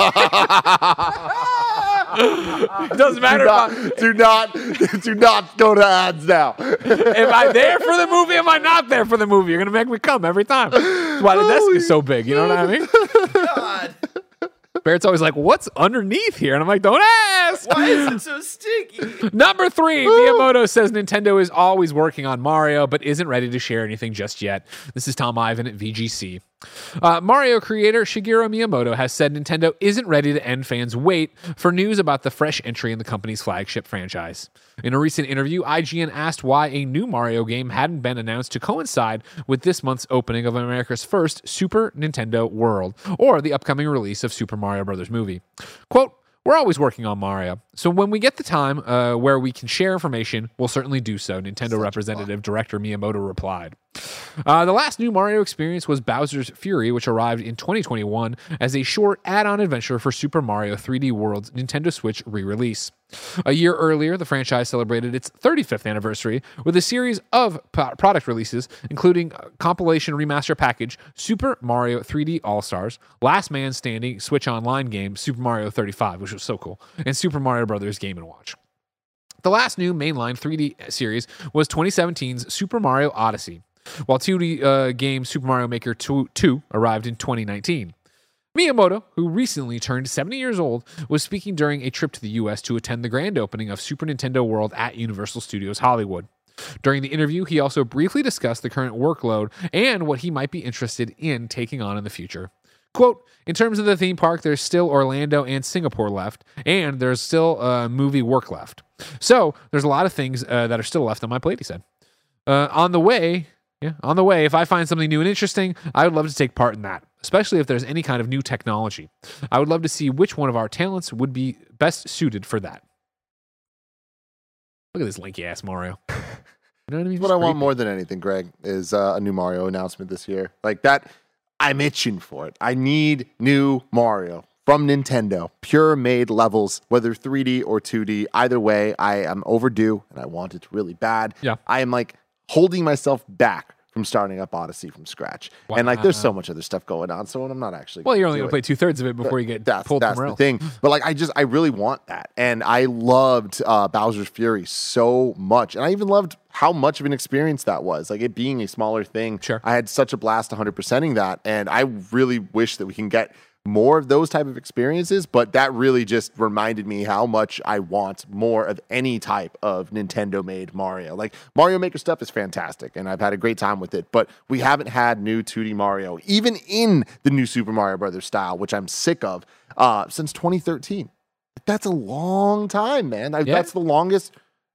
Speaker 1: It doesn't matter
Speaker 2: do,
Speaker 1: if,
Speaker 2: not,
Speaker 1: I,
Speaker 2: do not, do not go to ads now.
Speaker 1: if I'm there for the movie, am I not there for the movie? You're going to make me come every time. That's why the desk is so big. You know what I mean?
Speaker 3: God,
Speaker 1: Barrett's always like, what's underneath here? And I'm like, don't ask.
Speaker 3: why is it so sticky?
Speaker 1: Number three, Miyamoto says Nintendo is always working on Mario, but isn't ready to share anything just yet. This is Tom Ivan at V G C. Uh, Mario creator Shigeru Miyamoto has said Nintendo isn't ready to end fans' wait for news about the fresh entry in the company's flagship franchise. In a recent interview, I G N asked why a new Mario game hadn't been announced to coincide with this month's opening of America's first Super Nintendo World, or the upcoming release of Super Mario Bros. Movie. Quote, "We're always working on Mario, so when we get the time uh, where we can share information, we'll certainly do so," Nintendo representative director Miyamoto replied. Uh, the last new Mario experience was Bowser's Fury, which arrived in twenty twenty-one as a short add-on adventure for Super Mario three D World's Nintendo Switch re-release. A year earlier, the franchise celebrated its thirty-fifth anniversary with a series of p- product releases, including a compilation remaster package Super Mario three D All-Stars, Last Man Standing Switch Online game Super Mario thirty-five, which was so cool, and Super Mario Brothers Game and Watch. The last new mainline three D series was twenty seventeen's Super Mario Odyssey, while two D uh, game Super Mario Maker two, two arrived in twenty nineteen. Miyamoto, who recently turned seventy years old, was speaking during a trip to the U S to attend the grand opening of Super Nintendo World at Universal Studios Hollywood. During the interview, he also briefly discussed the current workload and what he might be interested in taking on in the future. Quote, in terms of the theme park, there's still Orlando and Singapore left, and there's still uh, movie work left. So there's a lot of things uh, that are still left on my plate, he said. Uh, on the way, yeah, on the way, if I find something new and interesting, I would love to take part in that, especially if there's any kind of new technology. I would love to see which one of our talents would be best suited for that. Look at this lanky-ass Mario. You know what I mean?
Speaker 2: What
Speaker 1: Just
Speaker 2: I want
Speaker 1: creepy.
Speaker 2: more than anything, Greg, is uh, a new Mario announcement this year. Like that, I'm itching for it. I need new Mario from Nintendo. Pure made levels, whether three D or two D. Either way, I am overdue and I want it really bad.
Speaker 1: Yeah.
Speaker 2: I am like holding myself back from starting up Odyssey from scratch.
Speaker 1: Wow.
Speaker 2: And like there's so much other stuff going on, so I'm not actually
Speaker 1: Well, you're only
Speaker 2: do
Speaker 1: going to
Speaker 2: it.
Speaker 1: play two-thirds of it before you get
Speaker 2: that's,
Speaker 1: pulled
Speaker 2: that's
Speaker 1: somewhere
Speaker 2: the
Speaker 1: else.
Speaker 2: thing. But like I just I really want that. And I loved uh, Bowser's Fury so much. And I even loved how much of an experience that was. Like it being a smaller thing.
Speaker 1: Sure.
Speaker 2: I had such a blast one hundred percenting that. And I really wish that we can get more of those type of experiences, but that really just reminded me how much I want more of any type of Nintendo made Mario. Like Mario Maker stuff is fantastic and I've had a great time with it, but we haven't had new two D Mario, even in the new Super Mario Brothers style, which I'm sick of, uh, since twenty thirteen. That's a long time, man. I,
Speaker 1: Yeah.
Speaker 2: That's the longest.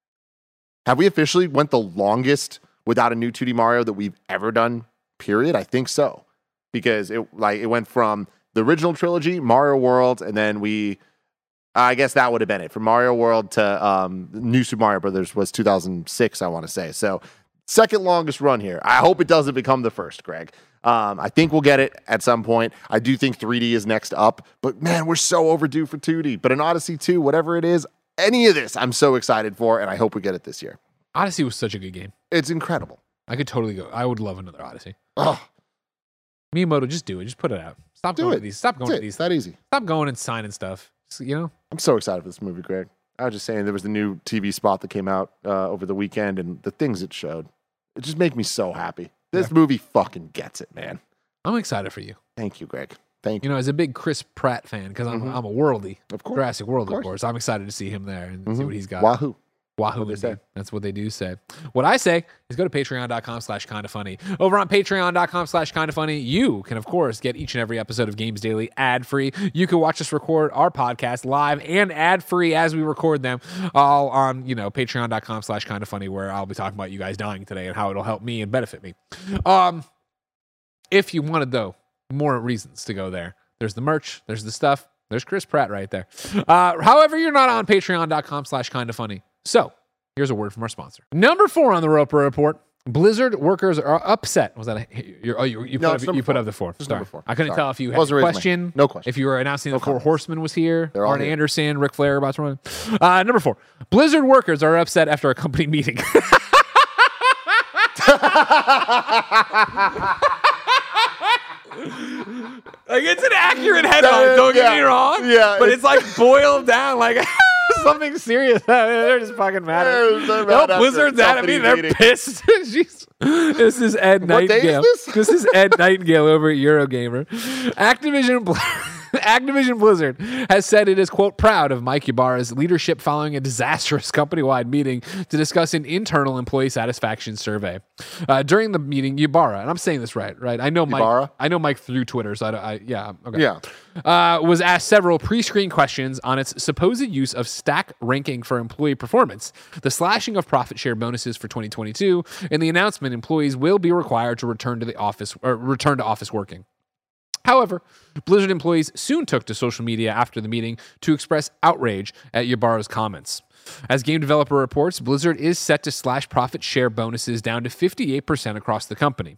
Speaker 2: Have we officially went the longest without a new two D Mario that we've ever done, period? I think so. Because it like it went from the original trilogy, Mario World, and then we, I guess that would have been it. From Mario World to um, New Super Mario Brothers was two thousand six, I want to say. So second longest run here. I hope it doesn't become the first, Greg. Um, I think we'll get it at some point. I do think three D is next up, but man, we're so overdue for two D. But an Odyssey two, whatever it is, any of this, I'm so excited for, and I hope we get it this year.
Speaker 1: Odyssey was such a good game.
Speaker 2: It's incredible.
Speaker 1: I could totally go. I would love another Odyssey.
Speaker 2: Oh,
Speaker 1: Miyamoto, just do it. Just put it out. Stop
Speaker 2: do
Speaker 1: going
Speaker 2: it.
Speaker 1: to these. Stop going
Speaker 2: That's
Speaker 1: to
Speaker 2: it.
Speaker 1: these.
Speaker 2: It's that easy.
Speaker 1: Stop going and signing stuff. Just, you know?
Speaker 2: I'm so excited for this movie, Greg. I was just saying there was the new T V spot that came out uh, over the weekend, and the things it showed, it just make me so happy. This
Speaker 1: Yeah.
Speaker 2: movie fucking gets it, man.
Speaker 1: I'm excited for you.
Speaker 2: Thank you, Greg. Thank
Speaker 1: You
Speaker 2: you.
Speaker 1: know, as a big Chris Pratt fan, because I'm,
Speaker 2: Mhm.
Speaker 1: I'm a worldly,
Speaker 2: Of course.
Speaker 1: Jurassic World, of
Speaker 2: course.
Speaker 1: course. I'm excited to see him there and see
Speaker 2: Mhm.
Speaker 1: what he's got.
Speaker 2: Wahoo.
Speaker 1: Wahoo,
Speaker 2: what they say.
Speaker 1: indeed. That's what they do say. What I say is go to patreon.com slash kind of funny. Over on patreon.com slash kind of funny, you can, of course, get each and every episode of Games Daily ad free. You can watch us record our podcast live and ad free as we record them, all on, you know, patreon.com slash kind of funny, where I'll be talking about you guys dying today and how it'll help me and benefit me. Um, if you wanted, though, more reasons to go there, there's the merch, there's the stuff, there's Chris Pratt right there. Uh, however, you're not on patreon.com slash kind of funny. So here's a word from our sponsor. Number four on the Roper Report. Blizzard workers are upset. Was that a, you're, oh, you, you
Speaker 2: No,
Speaker 1: put,
Speaker 2: it's
Speaker 1: up,
Speaker 2: number
Speaker 1: you put
Speaker 2: four.
Speaker 1: up the four.
Speaker 2: It's
Speaker 1: Sorry.
Speaker 2: number four.
Speaker 1: I couldn't
Speaker 2: Sorry.
Speaker 1: tell if you had
Speaker 2: Wasn't
Speaker 1: a
Speaker 2: raising my
Speaker 1: question.
Speaker 2: hand. No question.
Speaker 1: If you were announcing
Speaker 2: No
Speaker 1: the Four
Speaker 2: comments.
Speaker 1: Horsemen was here.
Speaker 2: They're all
Speaker 1: Arn
Speaker 2: here.
Speaker 1: Anderson, Ric Flair about to run. Uh, number four. Blizzard workers are upset after a company meeting. Like, it's an accurate headline, don't get
Speaker 2: Yeah.
Speaker 1: me wrong.
Speaker 2: Yeah,
Speaker 1: But
Speaker 2: it's-
Speaker 1: it's like boiled down like something serious. They're just fucking mad at
Speaker 2: They're-
Speaker 1: me.
Speaker 2: they're
Speaker 1: No,
Speaker 2: mad after
Speaker 1: Blizzard's
Speaker 2: a
Speaker 1: mad at me.
Speaker 2: company
Speaker 1: They're
Speaker 2: meeting.
Speaker 1: pissed. Jeez. This is Ed
Speaker 2: What day is
Speaker 1: Nightingale.
Speaker 2: this?
Speaker 1: is Ed Nightingale over at Eurogamer. Activision Bl- Activision Blizzard has said it is, quote, proud of Mike Ybarra's leadership following a disastrous company-wide meeting to discuss an internal employee satisfaction survey. Uh, during the meeting, Ybarra, and I'm saying this right, right? I know Mike.
Speaker 2: Ybarra?
Speaker 1: I know Mike through Twitter, so I, don't- I yeah, okay.
Speaker 2: Yeah.
Speaker 1: Uh, was asked several pre-screen questions on its supposed use of stack ranking for employee performance, the slashing of profit share bonuses for twenty twenty-two, and the announcement employees will be required to return to the office or return to office working. However, Blizzard employees soon took to social media after the meeting to express outrage at Ybarra's comments. As Game Developer reports, Blizzard is set to slash profit share bonuses down to fifty-eight percent across the company.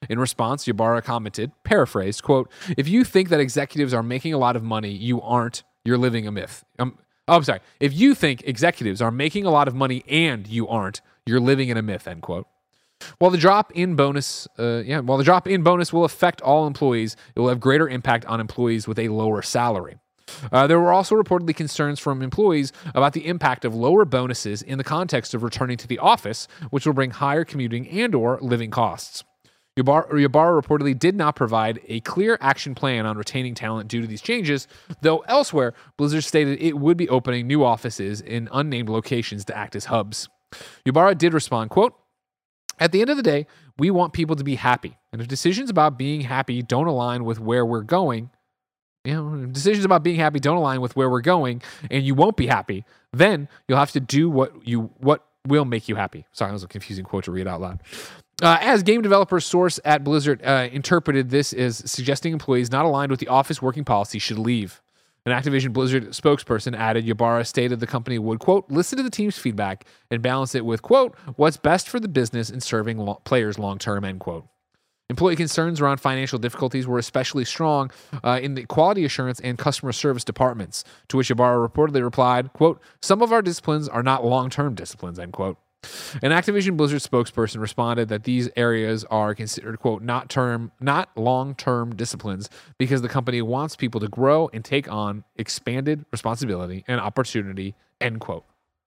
Speaker 1: In response, Ybarra commented, paraphrased, quote, if you think that executives are making a lot of money, you aren't. You're living a myth. Um, oh, I'm sorry. If you think executives are making a lot of money and you aren't, you're living in a myth, end quote. While the drop in bonus, uh, yeah, while the drop in bonus will affect all employees, it will have greater impact on employees with a lower salary. Uh, there were also reportedly concerns from employees about the impact of lower bonuses in the context of returning to the office, which will bring higher commuting and or living costs. Ybarra, Ybarra reportedly did not provide a clear action plan on retaining talent due to these changes, though elsewhere, Blizzard stated it would be opening new offices in unnamed locations to act as hubs. Ybarra did respond, quote, at the end of the day, we want people to be happy. And if decisions about being happy don't align with where we're going, you know, decisions about being happy don't align with where we're going, and you won't be happy, then you'll have to do what you what will make you happy. Sorry, that was a confusing quote to read out loud. Uh, as game developer source at Blizzard uh, interpreted this as suggesting employees not aligned with the office working policy should leave. An Activision Blizzard spokesperson added Ybarra stated the company would, quote, listen to the team's feedback and balance it with, quote, what's best for the business and serving lo- players long-term, end quote. Employee concerns around financial difficulties were especially strong uh, in the quality assurance and customer service departments, to which Ybarra reportedly replied, quote, some of our disciplines are not long-term disciplines, end quote. An Activision Blizzard spokesperson responded that these areas are considered, quote, not term, not long-term disciplines because the company wants people to grow and take on expanded responsibility and opportunity, end quote.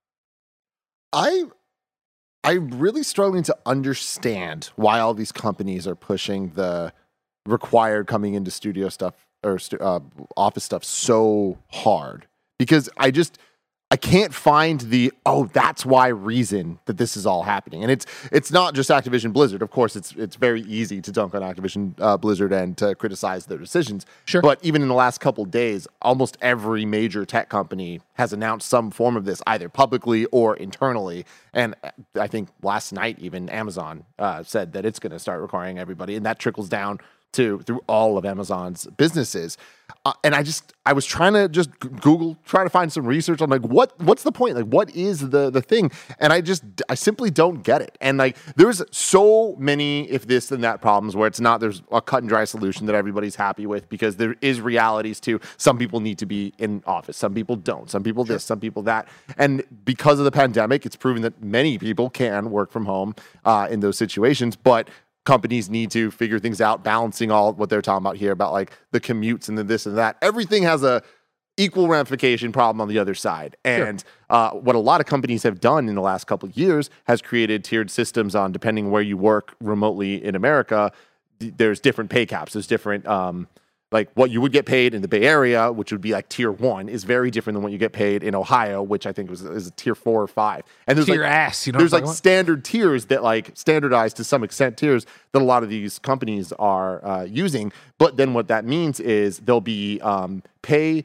Speaker 2: I, I'm really struggling to understand why all these companies are pushing the required coming into studio stuff or uh, office stuff so hard, because I just... I can't find the, oh, that's why reason that this is all happening. And it's it's not just Activision Blizzard. Of course, it's it's very easy to dunk on Activision uh, Blizzard and to criticize their decisions.
Speaker 1: Sure.
Speaker 2: But even in the last couple of days, almost every major tech company has announced some form of this, either publicly or internally. And I think last night, even Amazon uh, said that it's going to start requiring everybody. And that trickles down to through all of Amazon's businesses. Uh, and I just, I was trying to just Google, try to find some research on like, what, what's the point? Like, what is the, the thing? And I just, I simply don't get it. And like, there's so many if this and that problems where it's not, there's a cut and dry solution that everybody's happy with, because there is realities too. Some people need to be in office. Some people don't. Some people this, some people that. And because of the pandemic, it's proven that many people can work from home uh, in those situations, but companies need to figure things out, balancing all what they're talking about here about like the commutes and the this and that. Everything has a equal ramification problem on the other side. And sure. uh, what a lot of companies have done in the last couple of years has created tiered systems on, depending where you work remotely in America, th- there's different pay caps. There's different, um, like what you would get paid in the Bay Area, which would be like tier one, is very different than what you get paid in Ohio, which I think was is a tier four or five. And there's
Speaker 1: tier
Speaker 2: like,
Speaker 1: ass, you know.
Speaker 2: There's like standard tiers that like standardized to some extent tiers that a lot of these companies are uh, using. But then what that means is there'll be um, pay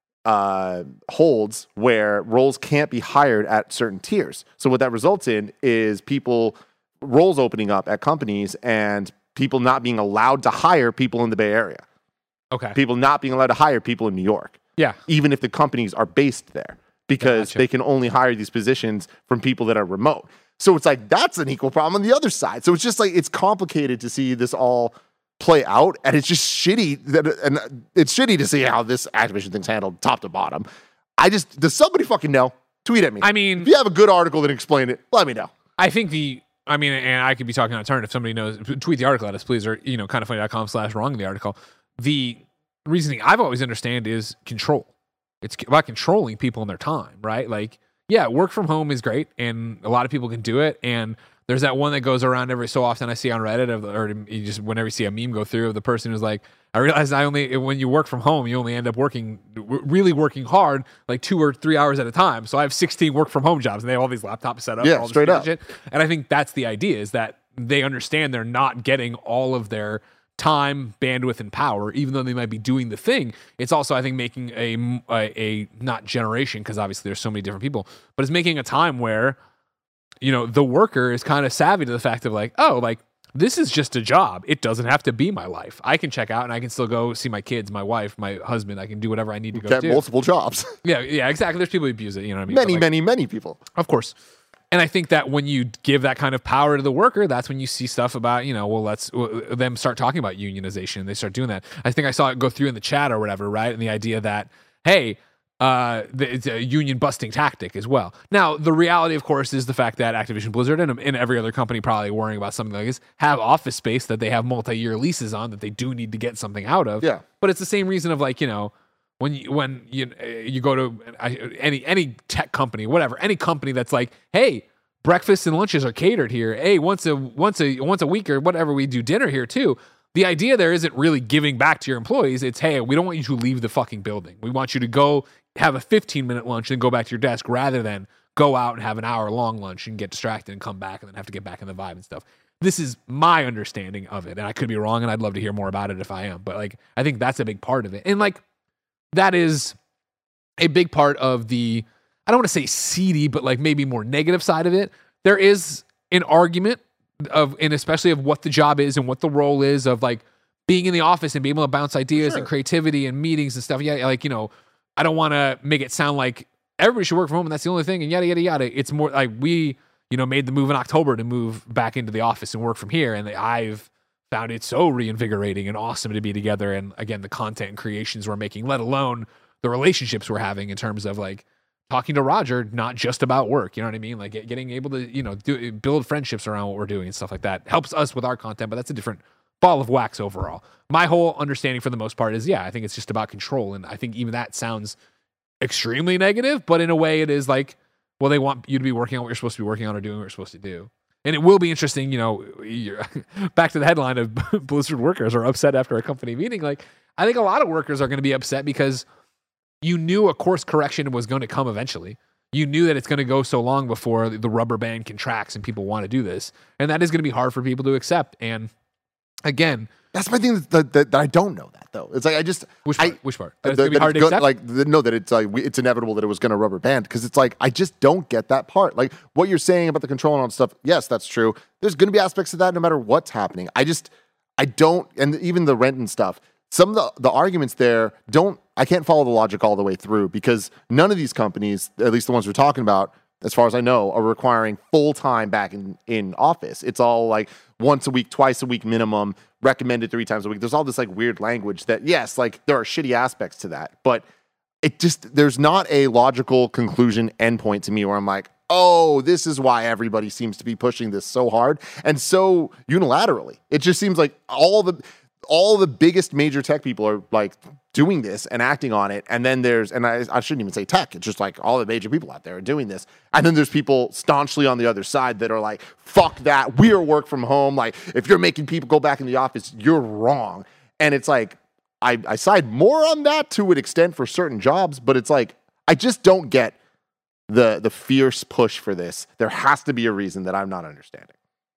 Speaker 2: uh, holds where roles can't be hired at certain tiers. So what that results in is people roles opening up at companies and people not being allowed to hire people in the Bay Area.
Speaker 1: Okay.
Speaker 2: People not being allowed to hire people in New York.
Speaker 1: Yeah.
Speaker 2: Even if the companies are based there, because
Speaker 1: Gotcha.
Speaker 2: they can only hire these positions from people that are remote. So it's like, that's an equal problem on the other side. So it's just like, it's complicated to see this all play out. And it's just shitty that, and it's shitty to see how this Activision thing's handled top to bottom. I just, does somebody fucking know? Tweet at me.
Speaker 1: I mean,
Speaker 2: if you have a good article that explain it, let me know.
Speaker 1: I think the, I mean, and I could be talking out of turn if somebody knows, tweet the article at us, please, or, you know, kindoffunny.com slash wrong in the article. The reasoning I've always understand is control. It's about controlling people in their time, right? Like, yeah, work from home is great, and a lot of people can do it. And there's that one that goes around every so often I see on Reddit, of, or you just whenever you see a meme go through of the person who's like, I realize I only, when you work from home, you only end up working, really working hard, like two or three hours at a time. So I have sixteen work from home jobs, and they have all these laptops set up.
Speaker 2: Yeah,
Speaker 1: all this
Speaker 2: straight up.
Speaker 1: shit. And I think that's the idea, is that they understand they're not getting all of their time, bandwidth, and power, even though they might be doing the thing. It's also, I think, making a, a, a not generation, because obviously there's so many different people, but it's making a time where, you know, the worker is kind of savvy to the fact of like, oh, like, this is just a job. It doesn't have to be my life. I can check out and I can still go see my kids, my wife, my husband. I can do whatever I need to go
Speaker 2: Get
Speaker 1: do.
Speaker 2: multiple jobs.
Speaker 1: Yeah, yeah, exactly. There's people who abuse it, you know what I mean?
Speaker 2: Many,
Speaker 1: But like,
Speaker 2: many, many people.
Speaker 1: of course. And I think that when you give that kind of power to the worker, that's when you see stuff about, you know, well, let's uh, them start talking about unionization. They start doing that. I think I saw it go through in the chat or whatever, right? And the idea that, hey, uh, it's a union busting tactic as well. Now, the reality, of course, is the fact that Activision Blizzard and, and every other company probably worrying about something like this have office space that they have multi-year leases on that they do need to get something out of.
Speaker 2: Yeah.
Speaker 1: But it's the same reason of like, you know, When you when you you go to any any tech company, whatever, any company that's like, hey, breakfasts and lunches are catered here. Hey, once a once a once a week or whatever, we do dinner here too. The idea there isn't really giving back to your employees. It's, hey, we don't want you to leave the fucking building. We want you to go have a fifteen minute lunch and go back to your desk rather than go out and have an hour long lunch and get distracted and come back and then have to get back in the vibe and stuff. This is my understanding of it, and I could be wrong, and I'd love to hear more about it if I am. But like, I think that's a big part of it, and like. That is a big part of the, I don't want to say seedy, but like maybe more negative side of it. There is an argument of, and especially of what the job is and what the role is of like being in the office and being able to bounce ideas
Speaker 2: Sure.
Speaker 1: and creativity and meetings and stuff. Yeah, like, you know, I don't want to make it sound like everybody should work from home and that's the only thing and yada, yada, yada. It's more like we, you know, made the move in October to move back into the office and work from here. And I've found it so reinvigorating and awesome to be together. And again, the content and creations we're making, let alone the relationships we're having in terms of like talking to Roger, not just about work. You know what I mean? Like get, getting able to, you know, do, build friendships around what we're doing and stuff like that helps us with our content, but that's a different ball of wax overall. My whole understanding for the most part is, yeah, I think it's just about control. And I think even that sounds extremely negative, but in a way it is like, well, they want you to be working on what you're supposed to be working on or doing what you're supposed to do. And it will be interesting, you know, you're, back to the headline of Blizzard workers are upset after a company meeting. Like, I think a lot of workers are going to be upset because you knew a course correction was going to come eventually. You knew that it's going to go so long before the rubber band contracts and people want to do this. And that is going to be hard for people to accept. And again,
Speaker 2: That's my thing that, that, that I don't know that though. It's like I just
Speaker 1: which part?
Speaker 2: I,
Speaker 1: which part? That it's
Speaker 2: the,
Speaker 1: going to be
Speaker 2: that
Speaker 1: hard
Speaker 2: it's
Speaker 1: to
Speaker 2: go-
Speaker 1: accept?
Speaker 2: Like the, no, that it's like we, it's inevitable that it was going to rubber band because it's like I just don't get that part. Like what you're saying about the control and all that stuff. Yes, that's true. There's going to be aspects of that no matter what's happening. I just I don't, and even the rent and stuff. Some of the the arguments there don't. I can't follow the logic all the way through because none of these companies, at least the ones we're talking about, as far as I know, are requiring full time back in, in office. It's all like once a week, twice a week minimum, recommended three times a week. There's all this like weird language that, yes, like there are shitty aspects to that, but it just, there's not a logical conclusion endpoint to me where I'm like, oh, this is why everybody seems to be pushing this so hard and so unilaterally. It just seems like all the, all the biggest major tech people are like doing this and acting on it. And then there's, and I, I shouldn't even say tech. It's just like all the major people out there are doing this. And then there's people staunchly on the other side that are like, fuck that. We are work from home. Like if you're making people go back in the office, you're wrong. And it's like, I, I side more on that to an extent for certain jobs, but it's like, I just don't get the, the fierce push for this. There has to be a reason that I'm not understanding.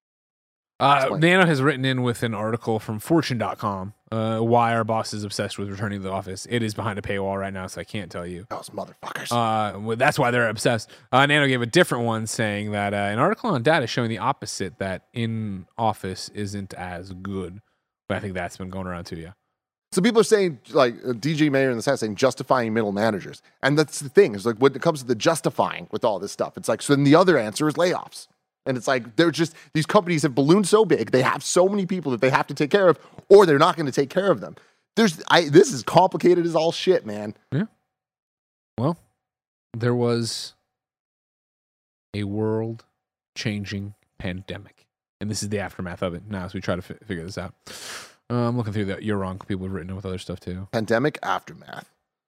Speaker 1: Uh, Nano has written in with an article from fortune dot com, uh, why our boss is obsessed with returning to the office. It is behind a paywall right now, so I can't tell you.
Speaker 2: Those motherfuckers.
Speaker 1: Uh, well, that's why they're obsessed. Uh, Nano gave a different one saying that uh, an article on data showing the opposite, that in office isn't as good. But I think that's been going around too, yeah.
Speaker 2: So people are saying, like uh, D J Mayer in the South saying justifying middle managers. And that's the thing, is like when it comes to the justifying with all this stuff, it's like, so then the other answer is layoffs. And it's like, they're just, these companies have ballooned so big, they have so many people that they have to take care of, or they're not going to take care of them. There's, I, this is complicated as all shit, man.
Speaker 1: Yeah. Well, there was a world-changing pandemic, and this is the aftermath of it now as we try to fi- figure this out. Uh, I'm looking through that. You're wrong. People have written it with other stuff, too.
Speaker 2: Pandemic aftermath.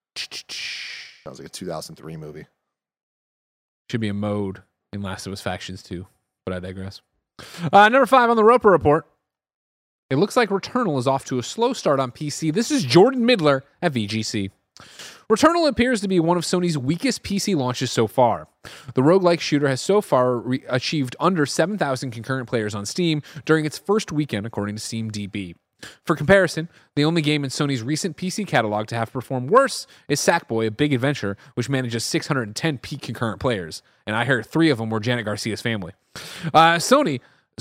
Speaker 2: Sounds like a two thousand three movie.
Speaker 1: Should be a mode in Last of Us Factions two, but I digress. Uh, number five on the Roper Report. It looks like Returnal is off to a slow start on P C. This is Jordan Midler at V G C. Returnal appears to be one of Sony's weakest P C launches so far. The roguelike shooter has so far re- achieved under seven thousand concurrent players on Steam during its first weekend, according to SteamDB. For comparison, the only game in Sony's recent P C catalog to have performed worse is Sackboy: A Big Adventure, which manages six hundred ten peak concurrent players. And I heard three of them were Janet Garcia's family. Uh, Sony's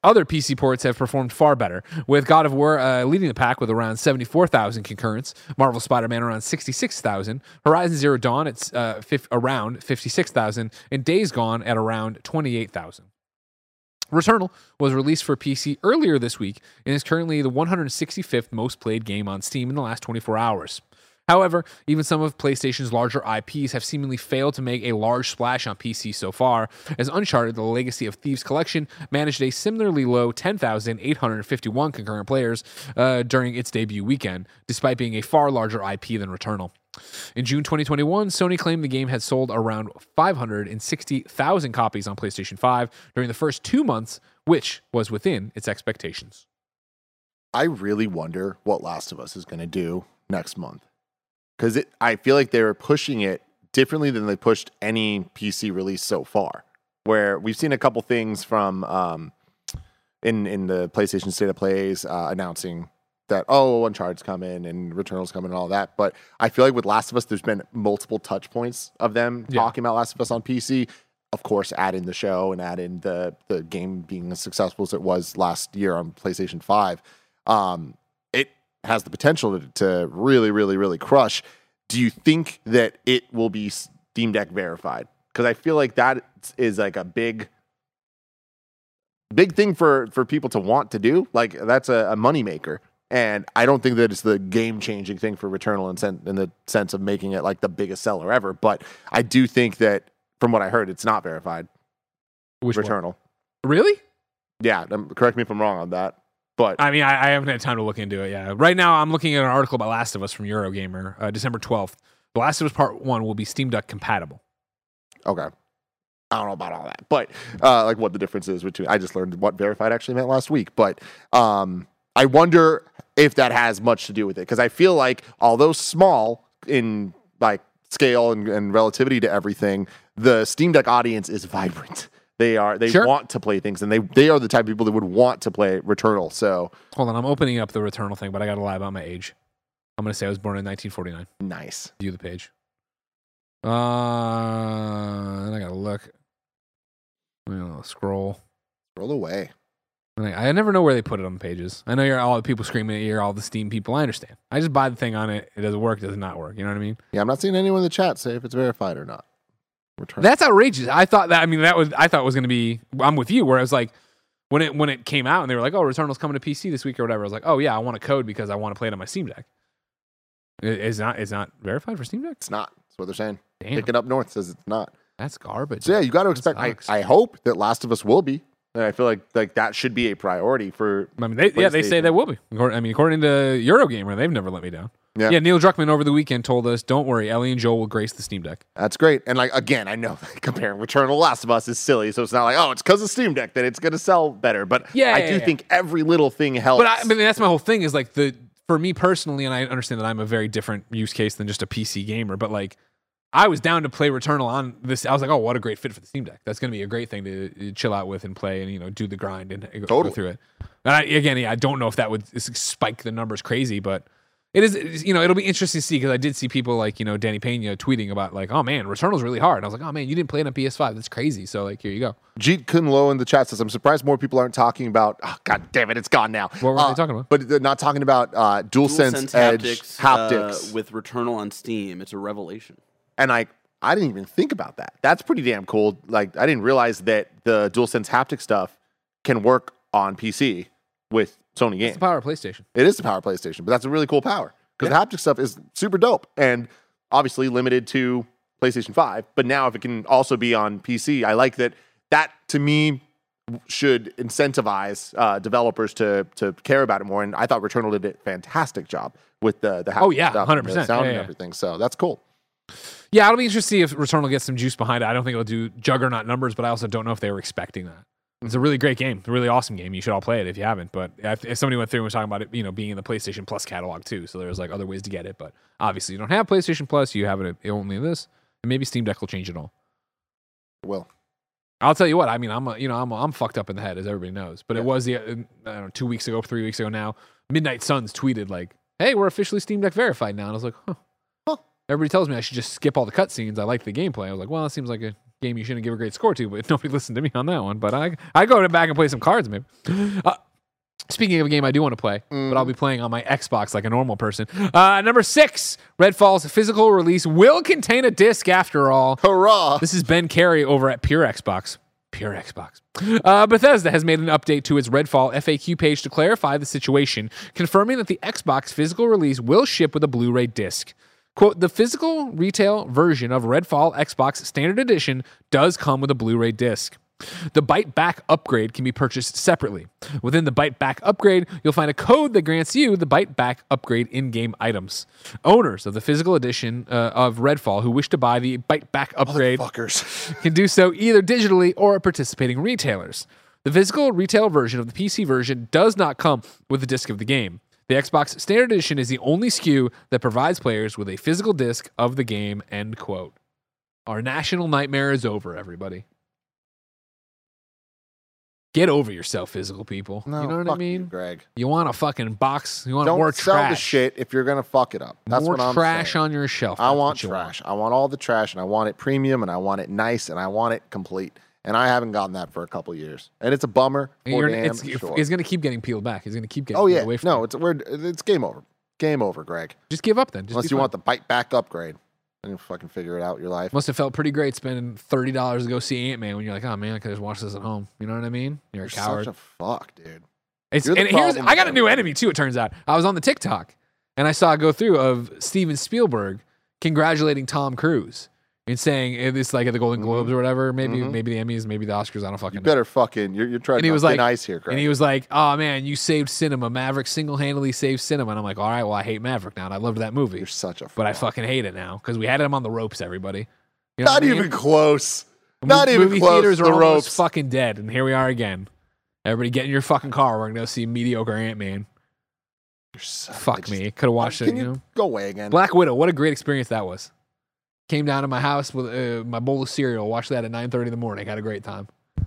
Speaker 1: Other P C ports have performed far better, with God of War uh, leading the pack with around seventy-four thousand concurrents, Marvel Spider-Man around sixty-six thousand, Horizon Zero Dawn at uh, fif- around fifty-six thousand, and Days Gone at around twenty-eight thousand. Returnal was released for P C earlier this week and is currently the one hundred sixty-fifth most played game on Steam in the last twenty-four hours. However, even some of PlayStation's larger I Ps have seemingly failed to make a large splash on P C so far, as Uncharted: The Legacy of Thieves Collection managed a similarly low ten thousand eight hundred fifty-one concurrent players uh, during its debut weekend, despite being a far larger I P than Returnal. In June twenty twenty-one, Sony claimed the game had sold around five hundred sixty thousand copies on PlayStation five during the first two months, which was within its expectations.
Speaker 2: I really wonder what Last of Us is going to do next month. Because I feel like they're pushing it differently than they pushed any P C release so far. Where we've seen a couple things from um, in in the PlayStation State of Plays uh, announcing that, oh, Uncharted's coming and Returnal's coming and all that. But I feel like with Last of Us, there's been multiple touch points of them yeah. talking about Last of Us on P C. Of course, add in the show and add in the, the game being as successful as it was last year on PlayStation five. Um, it has the potential to, to really, really, really crush. Do you think that it will be Steam Deck verified? Because I feel like that is like a big, big thing for, for people to want to do. Like that's a, a moneymaker. And I don't think that it's the game-changing thing for Returnal in, sen- in the sense of making it like the biggest seller ever. But I do think that, from what I heard, it's not verified.
Speaker 1: Which
Speaker 2: Returnal.
Speaker 1: One? Really?
Speaker 2: Yeah. Um, correct me if I'm wrong on that. But
Speaker 1: I mean, I, I haven't had time to look into it. Yeah, right now I'm looking at an article about Last of Us from Eurogamer, uh, December twelfth. The Last of Us Part One will be Steam Deck compatible.
Speaker 2: Okay, I don't know about all that, but uh, like what the difference is between. I just learned what verified actually meant last week, but um, I wonder if that has much to do with it because I feel like although small in like scale and, and relativity to everything, the Steam Deck audience is vibrant. They are. They sure. want to play things, and they they are the type of people that would want to play Returnal. So
Speaker 1: hold on, I'm opening up the Returnal thing, but I got to lie about my age. I'm going to say I was born in nineteen forty-nine.
Speaker 2: Nice.
Speaker 1: View the page. Uh, and I got to look. You know, scroll.
Speaker 2: Scroll away.
Speaker 1: I, I never know where they put it on the pages. I know you're all the people screaming at you, all the Steam people. I understand. I just buy the thing on it. It doesn't work. It does not work. You know what I mean?
Speaker 2: Yeah, I'm not seeing anyone in the chat say if it's verified or not.
Speaker 1: Returnal. That's outrageous. I thought that. I mean, that was. I thought it was going to be. I'm with you. Where I was like, when it when it came out and they were like, "Oh, Returnal's coming to P C this week or whatever." I was like, "Oh yeah, I want a code because I want to play it on my Steam Deck." It, it's not. It's not verified for Steam Deck.
Speaker 2: It's not. That's what they're saying.
Speaker 1: Damn.
Speaker 2: Picking Up North says it's not.
Speaker 1: That's garbage.
Speaker 2: So yeah, you got to expect. I, I hope that Last of Us will be. And I feel like like that should be a priority for.
Speaker 1: I mean, they, yeah, they say that will be. I mean, according to Eurogamer, they've never let me down. Yeah. yeah, Neil Druckmann over the weekend told us, "Don't worry, Ellie and Joel will grace the Steam Deck."
Speaker 2: That's great. And like again, I know comparing Returnal to Last of Us is silly, so it's not like oh, it's because of Steam Deck that it's going to sell better. But
Speaker 1: yeah,
Speaker 2: I
Speaker 1: yeah,
Speaker 2: do
Speaker 1: yeah.
Speaker 2: think every little thing helps.
Speaker 1: But I, I mean, that's my whole thing. Is like the for me personally, and I understand that I'm a very different use case than just a P C gamer. But like, I was down to play Returnal on this. I was like, oh, what a great fit for the Steam Deck. That's going to be a great thing to chill out with and play and you know do the grind and go,
Speaker 2: totally.
Speaker 1: go through it. And I, again, yeah, I don't know if that would spike the numbers crazy, but. It is, you know, it'll be interesting to see because I did see people like, you know, Danny Pena tweeting about like, oh man, Returnal's really hard. And I was like, oh man, you didn't play it on P S five. That's crazy. So like, here you go.
Speaker 2: Jeet Kunlo in the chat says, I'm surprised more people aren't talking about, oh, God damn it, it's gone now.
Speaker 1: What were
Speaker 2: uh,
Speaker 1: they talking about?
Speaker 2: But they're not talking about uh, DualSense, DualSense Edge haptics, haptics.
Speaker 3: Uh, with Returnal on Steam. It's a revelation.
Speaker 2: And I, I didn't even think about that. That's pretty damn cool. Like, I didn't realize that the DualSense haptic stuff can work on P C with Sony games.
Speaker 1: It's the power of PlayStation.
Speaker 2: It is the power of PlayStation, but that's a really cool power. Because yeah. the haptic stuff is super dope and obviously limited to PlayStation five. But now if it can also be on P C, I like that. That, to me, should incentivize uh, developers to to care about it more. And I thought Returnal did a fantastic job with the, the haptic
Speaker 1: oh, yeah,
Speaker 2: stuff
Speaker 1: one hundred percent.
Speaker 2: and the sound
Speaker 1: yeah,
Speaker 2: and
Speaker 1: yeah.
Speaker 2: everything. So that's cool.
Speaker 1: Yeah, it'll be interesting to see if Returnal gets some juice behind it. I don't think it'll do juggernaut numbers, but I also don't know if they were expecting that. It's a really great game, a really awesome game. You should all play it if you haven't. But if, if somebody went through and was talking about it, you know, being in the PlayStation Plus catalog too, so there's like other ways to get it. But obviously, you don't have PlayStation Plus, you have it only this, and maybe Steam Deck will change it all.
Speaker 2: Well,
Speaker 1: I'll tell you what. I mean, I'm a, you know I'm a, I'm fucked up in the head as everybody knows. But yeah. it was the I don't know two weeks ago, three weeks ago now. Midnight Suns tweeted like, "Hey, we're officially Steam Deck verified now." And I was like, "Huh." huh. Everybody tells me I should just skip all the cutscenes. I like the gameplay. I was like, "Well, it seems like a game you shouldn't give a great score to, but nobody listened to me on that one. But I I go back and play some cards, maybe. Uh, speaking of a game I do want to play,
Speaker 2: Mm.
Speaker 1: but I'll be playing on my Xbox like a normal person. Uh, number six, Redfall's physical release will contain a disc after all.
Speaker 2: Hurrah!
Speaker 1: This is Ben Carey over at Pure Xbox. Pure Xbox. Uh, Bethesda has made an update to its Redfall F A Q page to clarify the situation, confirming that the Xbox physical release will ship with a Blu-ray disc. Quote, the physical retail version of Redfall Xbox Standard Edition does come with a Blu-ray disc. The Byte Back upgrade can be purchased separately. Within the Byte Back upgrade, you'll find a code that grants you the Byte Back upgrade in-game items. Owners of the physical edition uh, of Redfall who wish to buy the Byte Back upgrade
Speaker 2: Fuckers.
Speaker 1: can do so either digitally or at participating retailers. The physical retail version of the P C version does not come with the disc of the game. The Xbox Standard Edition is the only S K U that provides players with a physical disc of the game, end quote. Our national nightmare is over, everybody. Get over yourself, physical people.
Speaker 2: No,
Speaker 1: you know what
Speaker 2: fuck
Speaker 1: I mean?
Speaker 2: you, Greg.
Speaker 1: You want a fucking box. You want
Speaker 2: Don't
Speaker 1: more
Speaker 2: sell
Speaker 1: trash.
Speaker 2: the shit if you're gonna fuck it up. That's
Speaker 1: more
Speaker 2: what I'm
Speaker 1: trash
Speaker 2: saying.
Speaker 1: on your shelf.
Speaker 2: I
Speaker 1: That's
Speaker 2: want
Speaker 1: what you
Speaker 2: trash. I want all the trash, and I want it premium, and I want it nice, and I want it complete. And I haven't gotten that for a couple years, and it's a bummer.
Speaker 1: And
Speaker 2: For
Speaker 1: you're-
Speaker 2: damn
Speaker 1: it's,
Speaker 2: sure.
Speaker 1: it's going to keep getting peeled back. It's going to keep getting
Speaker 2: oh
Speaker 1: peeled
Speaker 2: yeah,
Speaker 1: away from
Speaker 2: no,
Speaker 1: you.
Speaker 2: it's we're, it's game over. Game over, Greg.
Speaker 1: Just give up then. Just
Speaker 2: Unless
Speaker 1: be
Speaker 2: you
Speaker 1: fine.
Speaker 2: want the Byte Back upgrade, then you fucking figure it out. Your life.
Speaker 1: Must have felt pretty great spending thirty dollars to go see Ant-Man when you're like, oh man, I could just watch this at home. You know what I mean? You're,
Speaker 2: You're
Speaker 1: a coward.
Speaker 2: such a fuck, dude.
Speaker 1: It's,
Speaker 2: You're the
Speaker 1: and here's,
Speaker 2: problem
Speaker 1: I got a
Speaker 2: with
Speaker 1: new
Speaker 2: everything.
Speaker 1: enemy too, it turns out. I was on the TikTok and I saw a go through of Steven Spielberg congratulating Tom Cruise and saying eh, this like at the Golden Globes or whatever, maybe
Speaker 2: Mhm.
Speaker 1: maybe the Emmys, maybe the Oscars, I don't fucking
Speaker 2: You
Speaker 1: know.
Speaker 2: better fucking. You're, you're trying
Speaker 1: And he
Speaker 2: to
Speaker 1: was
Speaker 2: thin
Speaker 1: like-
Speaker 2: ice here, Greg.
Speaker 1: And he was like, oh man, you saved cinema. Maverick single-handedly saved cinema. And I'm like, all right, well, I hate Maverick now. And I loved that movie.
Speaker 2: You're such a.
Speaker 1: But I
Speaker 2: fuck.
Speaker 1: fucking hate it now because we had him on the ropes, everybody. You know
Speaker 2: Not
Speaker 1: what I mean?
Speaker 2: even close.
Speaker 1: Mo-
Speaker 2: Not even
Speaker 1: movie
Speaker 2: close.
Speaker 1: theaters
Speaker 2: The
Speaker 1: are almost
Speaker 2: ropes.
Speaker 1: fucking dead, and here we are again. Everybody get in your fucking car. We're gonna go see mediocre Ant-Man.
Speaker 2: You're so,
Speaker 1: Fuck
Speaker 2: I just-
Speaker 1: me. Could have watched
Speaker 2: Can
Speaker 1: it,
Speaker 2: you
Speaker 1: you know.
Speaker 2: go away again?
Speaker 1: Black Widow, what a great experience that was. Came down to my house with uh, my bowl of cereal, watched that at nine thirty in the morning, had a great time.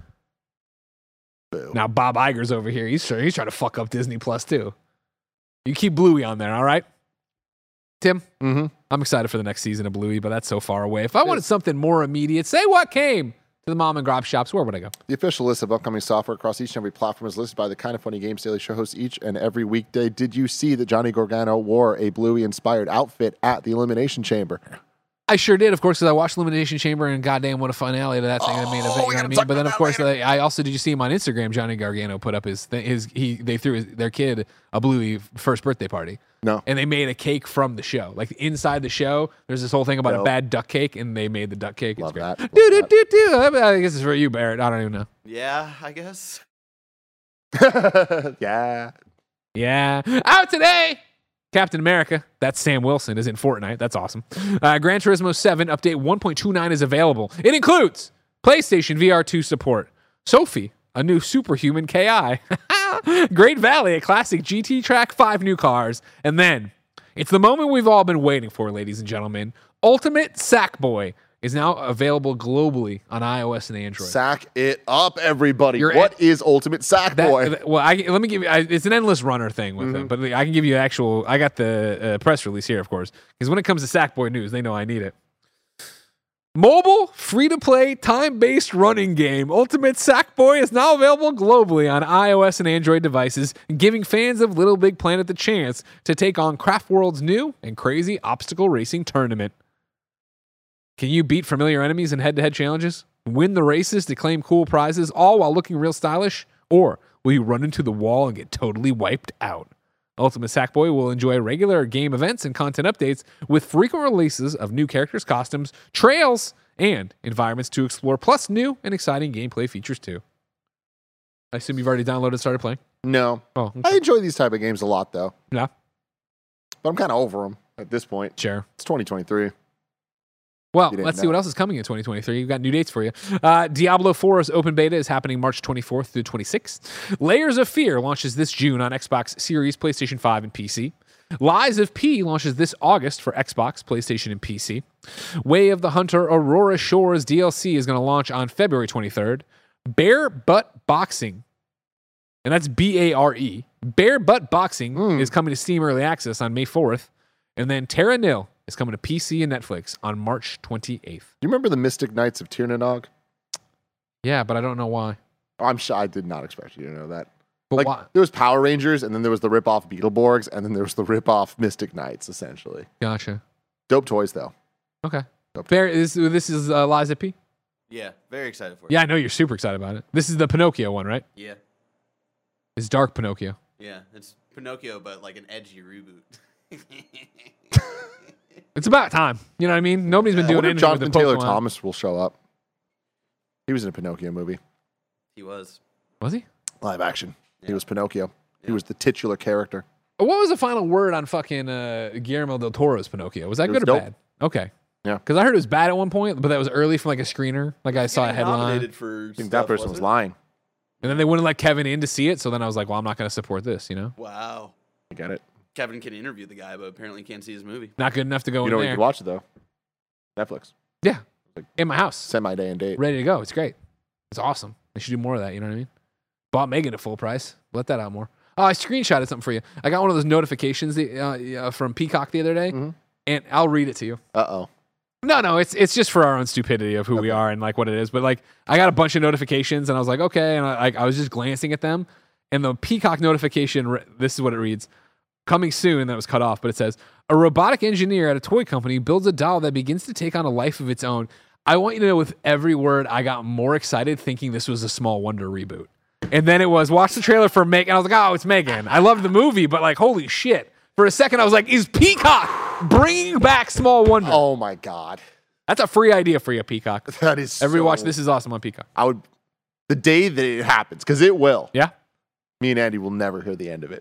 Speaker 2: Boo.
Speaker 1: Now Bob Iger's over here. He's trying, he's trying to fuck up Disney Plus too. You keep Bluey on there, all right? Tim,
Speaker 2: Mm-hmm.
Speaker 1: I'm excited for the next season of Bluey, but that's so far away. If I wanted something more immediate, say what came to the mom and grab shops, where would I go?
Speaker 2: The official list of upcoming software across each and every platform is listed by the Kind of Funny Games Daily Show hosts each and every weekday. Did you see that Johnny Gargano wore a Bluey-inspired outfit at the Elimination Chamber?
Speaker 1: I sure did, of course, because I watched Elimination Chamber and goddamn what a finale to that thing. I mean, event, you
Speaker 2: we
Speaker 1: know what I
Speaker 2: gotta
Speaker 1: mean?
Speaker 2: talk
Speaker 1: But then,
Speaker 2: about
Speaker 1: of
Speaker 2: that
Speaker 1: course,
Speaker 2: later.
Speaker 1: I, I also did you see him on Instagram? Johnny Gargano put up his th- his he they threw his, their kid a Bluey first birthday party,
Speaker 2: No.
Speaker 1: and they made a cake from the show. Like inside the show, there's this whole thing about a
Speaker 2: Dope.
Speaker 1: bad duck cake, and they made the duck cake.
Speaker 2: Love
Speaker 1: it's great.
Speaker 2: that. Love
Speaker 1: Do do
Speaker 2: that.
Speaker 1: do do. I guess it's for you, Barrett. I don't even know.
Speaker 3: Yeah, I guess.
Speaker 2: yeah.
Speaker 1: Yeah. Out today, Captain America, that's Sam Wilson, is in Fortnite. That's awesome. Uh, Gran Turismo seven Update one point two nine is available. It includes PlayStation V R two support, Sophie, a new superhuman K I, Great Valley, a classic G T track, five new cars, and then it's the moment we've all been waiting for, ladies and gentlemen. Ultimate Sackboy is now available globally on iOS and Android.
Speaker 2: Sack it up, everybody.
Speaker 1: You're
Speaker 2: What
Speaker 1: at-
Speaker 2: is Ultimate Sack
Speaker 1: That-
Speaker 2: Boy?
Speaker 1: that- well, I, let me give you. I, it's an endless runner thing with it, but I can give you actual. I got the uh, press release here, of course, because when it comes to Sackboy news, they know I need it. Mobile, free-to-play, time-based running game Ultimate Sackboy is now available globally on iOS and Android devices, giving fans of Little Big Planet the chance to take on Craft World's new and crazy obstacle racing tournament. Can you beat familiar enemies in head-to-head challenges? Win the races to claim cool prizes, all while looking real stylish? Or will you run into the wall and get totally wiped out? Ultimate Sackboy will enjoy regular game events and content updates with frequent releases of new characters, costumes, trails, and environments to explore, plus new and exciting gameplay features too. I assume you've already downloaded and started playing?
Speaker 2: No.
Speaker 1: Oh,
Speaker 2: I
Speaker 1: okay.
Speaker 2: enjoy these type of games a lot, though.
Speaker 1: Yeah,
Speaker 2: But I'm kind of over them at this point.
Speaker 1: sure.
Speaker 2: It's twenty twenty-three.
Speaker 1: Well,
Speaker 2: You didn't
Speaker 1: let's see
Speaker 2: know.
Speaker 1: what else is coming in twenty twenty-three. We've got new dates for you. Uh, Diablo four's open beta is happening March twenty-fourth through twenty-sixth. Layers of Fear launches this June on Xbox Series, PlayStation five, and P C. Lies of P launches this August for Xbox, PlayStation, and P C. Way of the Hunter Aurora Shores D L C is going to launch on February twenty-third. Bare Butt Boxing, and that's B A R E. Bare Butt Boxing
Speaker 2: Mm.
Speaker 1: is coming to Steam Early Access on May fourth. And then Terra Nil is coming to P C and Netflix on March twenty-eighth.
Speaker 2: You remember the Mystic Knights of Tirnanog?
Speaker 1: Yeah, but I don't know why.
Speaker 2: Oh, I'm sure I did not expect you to know that.
Speaker 1: But
Speaker 2: Like,
Speaker 1: why?
Speaker 2: there was Power Rangers, and then there was the rip-off Beetleborgs, and then there was the rip-off Mystic Knights, essentially.
Speaker 1: Gotcha.
Speaker 2: Dope toys, though.
Speaker 1: Okay.
Speaker 2: Dope.
Speaker 1: Fair. This, this is uh, Liza P.
Speaker 3: Yeah, very excited for it.
Speaker 1: Yeah, I know you're super excited about it. This is the Pinocchio one, right?
Speaker 3: Yeah.
Speaker 1: It's dark Pinocchio.
Speaker 3: Yeah. It's Pinocchio, but like an edgy reboot.
Speaker 1: It's about time. You know what I mean? Nobody's been
Speaker 2: I
Speaker 1: doing
Speaker 2: wonder if
Speaker 1: anything with
Speaker 2: Jonathan
Speaker 1: the
Speaker 2: Taylor
Speaker 1: Pokemon.
Speaker 2: Thomas will show up. He was in a Pinocchio movie.
Speaker 3: He was.
Speaker 1: Was he?
Speaker 2: Live action. He
Speaker 3: Yeah.
Speaker 2: was Pinocchio. He
Speaker 3: Yeah.
Speaker 2: was the titular character.
Speaker 1: What was the final word on fucking uh, Guillermo del Toro's Pinocchio? Was that
Speaker 2: It
Speaker 1: good
Speaker 2: was
Speaker 1: or
Speaker 2: dope.
Speaker 1: bad? Okay.
Speaker 2: Yeah.
Speaker 1: Because I heard it was bad at one point, but that was early from like a screener. Like I saw a
Speaker 3: Getting
Speaker 1: headline.
Speaker 3: nominated for
Speaker 2: I think
Speaker 3: stuff,
Speaker 2: that person was
Speaker 3: wasn't
Speaker 2: lying.
Speaker 1: And then they wouldn't let Kevin in to see it. So then I was like, well, I'm not going to support this, you know?
Speaker 3: it? Wow.
Speaker 2: I get it.
Speaker 3: Kevin can interview the guy, but apparently can't see his movie.
Speaker 1: Not good enough to go
Speaker 2: You
Speaker 1: in
Speaker 2: know where you
Speaker 1: there.
Speaker 2: can watch it, though? Netflix.
Speaker 1: Yeah. In my house.
Speaker 2: Semi-day and date.
Speaker 1: Ready to go. It's great. It's awesome. They should do more of that. You know what I mean? Bought Megan at full price. Let that out more. Oh, I screenshotted something for you. I got one of those notifications the, uh, uh, from Peacock the other day,
Speaker 2: Mhm.
Speaker 1: and I'll read it to you.
Speaker 2: Uh-oh.
Speaker 1: No, no, it's it's just for our own stupidity of who we
Speaker 2: Okay.
Speaker 1: are and like what it is. But like, I got a bunch of notifications, and I was like, okay, and I, like I was just glancing at them, and the Peacock notification. re- This is what it reads: coming soon. That was cut off, but it says a robotic engineer at a toy company builds a doll that begins to take on a life of its own. I want you to know, with every word, I got more excited thinking this was a Small Wonder reboot. And then it was, watch the trailer for Megan. I was like, oh, it's Megan. I love the movie, but like, holy shit. For a second, I was like, is Peacock bringing back Small Wonder?
Speaker 2: Oh, my God.
Speaker 1: That's a free idea for you, Peacock.
Speaker 2: That is
Speaker 1: Everybody
Speaker 2: so-
Speaker 1: watch This Is Awesome on Peacock.
Speaker 2: I would... The day that it happens, because it will.
Speaker 1: Yeah?
Speaker 2: Me and Andy will never hear the end of it.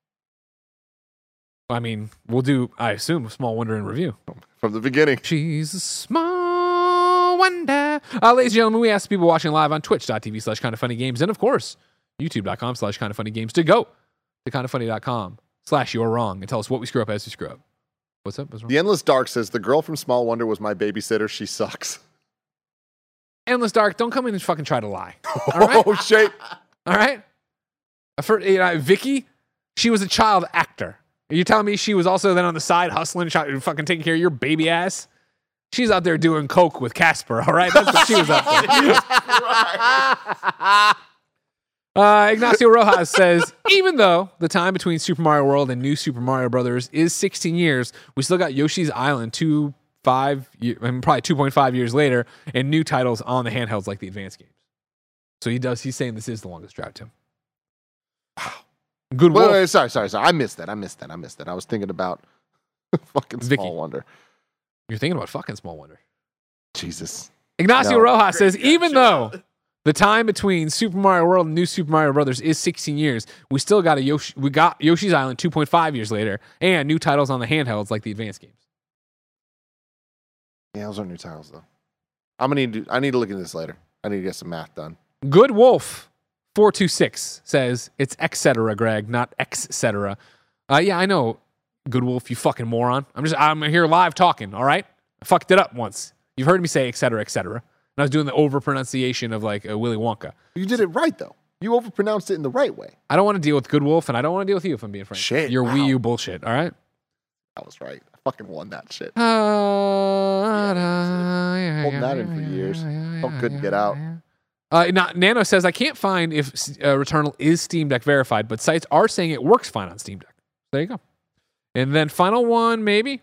Speaker 1: I mean, we'll do, I assume, Small Wonder in review.
Speaker 2: From the beginning.
Speaker 1: She's a small wonder. Uh, ladies and gentlemen, we ask people watching live on twitch.tv slash kind of funny games. And of course, youtube.com slash kind of funny games to go to kindoffunny.com slash you're wrong and tell us what we screw up as we screw up. What's up? What's wrong?
Speaker 2: The Endless Dark says, the girl from Small Wonder was my babysitter. She sucks.
Speaker 1: Endless Dark, don't come in and fucking try to lie. All right?
Speaker 2: Oh, shit.
Speaker 1: All right? For, you know, Vicky, she was a child actor. Are you telling me she was also then on the side hustling, trying, fucking taking care of your baby ass? She's out there doing coke with Casper, all right? That's what she was up there. uh, Ignacio Rojas says, even though the time between Super Mario World and New Super Mario Brothers is sixteen years, we still got Yoshi's Island two, five, year, I mean, probably two point five years later, and new titles on the handhelds like the advanced games. So he does. He's saying this is the longest drought, Tim. Good
Speaker 2: Wait,
Speaker 1: Wolf.
Speaker 2: wait, sorry, sorry, sorry. I missed that. I missed that. I missed that. I was thinking about fucking
Speaker 1: Vicky.
Speaker 2: Small Wonder.
Speaker 1: You're thinking about fucking Small Wonder.
Speaker 2: Jesus.
Speaker 1: Ignacio
Speaker 2: No.
Speaker 1: Rojas
Speaker 3: Great
Speaker 1: says,
Speaker 3: catch.
Speaker 1: even though the time between Super Mario World and New Super Mario Brothers is sixteen years, we still got a Yoshi. We got Yoshi's Island two point five years later, and new titles on the handhelds like the advanced games.
Speaker 2: Yeah, those are new titles, though. I'm gonna need to, I need to look into this later. I need to get some math done.
Speaker 1: Good Wolf four two six says it's et cetera, Greg, not ex cetera. Uh, yeah, I know. Good Wolf, you fucking moron. I'm just I'm here live talking. All right, I fucked it up once. You've heard me say et cetera, et cetera. And I was doing the over pronunciation of like uh, Willy Wonka.
Speaker 2: You did it right, though. You overpronounced it in the right way.
Speaker 1: I don't want to deal with Good Wolf, and I don't want to deal with you if I'm being frank.
Speaker 2: Shit,
Speaker 1: Your
Speaker 2: wow.
Speaker 1: Wii U bullshit. All right.
Speaker 2: I was right. I fucking won that shit.
Speaker 1: Holding
Speaker 2: that in for years. Felt good to get out.
Speaker 1: Uh, now, Nano says, I can't find if uh, Returnal is Steam Deck verified, but sites are saying it works fine on Steam Deck. There you go. And then final one, maybe.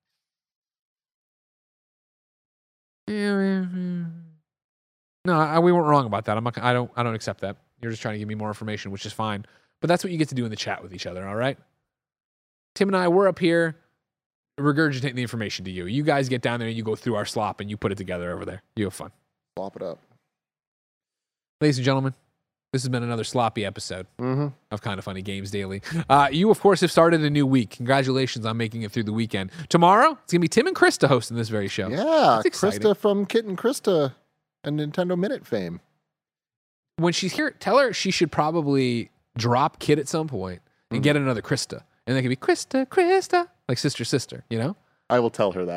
Speaker 1: No, I, we weren't wrong about that. I'm not, I don't. I don't accept that. You're just trying to give me more information, which is fine. But that's what you get to do in the chat with each other. All right. Tim and I, we're up here regurgitating the information to you. You guys get down there and you go through our slop and you put it together over there. You have fun.
Speaker 2: Flop it up.
Speaker 1: Ladies and gentlemen, this has been another sloppy episode
Speaker 2: Mm-hmm.
Speaker 1: of Kind of Funny Games Daily. Uh, you, of course, have started a new week. Congratulations on making it through the weekend. Tomorrow, it's going to be Tim and Krista hosting this very show.
Speaker 2: Yeah,
Speaker 1: That's exciting.
Speaker 2: Krista from Kit and Krista and Nintendo Minute fame.
Speaker 1: When she's here, tell her she should probably drop Kid at some point and
Speaker 2: Mhm.
Speaker 1: get another Krista. And they can be Krista, Krista, like sister, sister, you know?
Speaker 2: I will tell her that.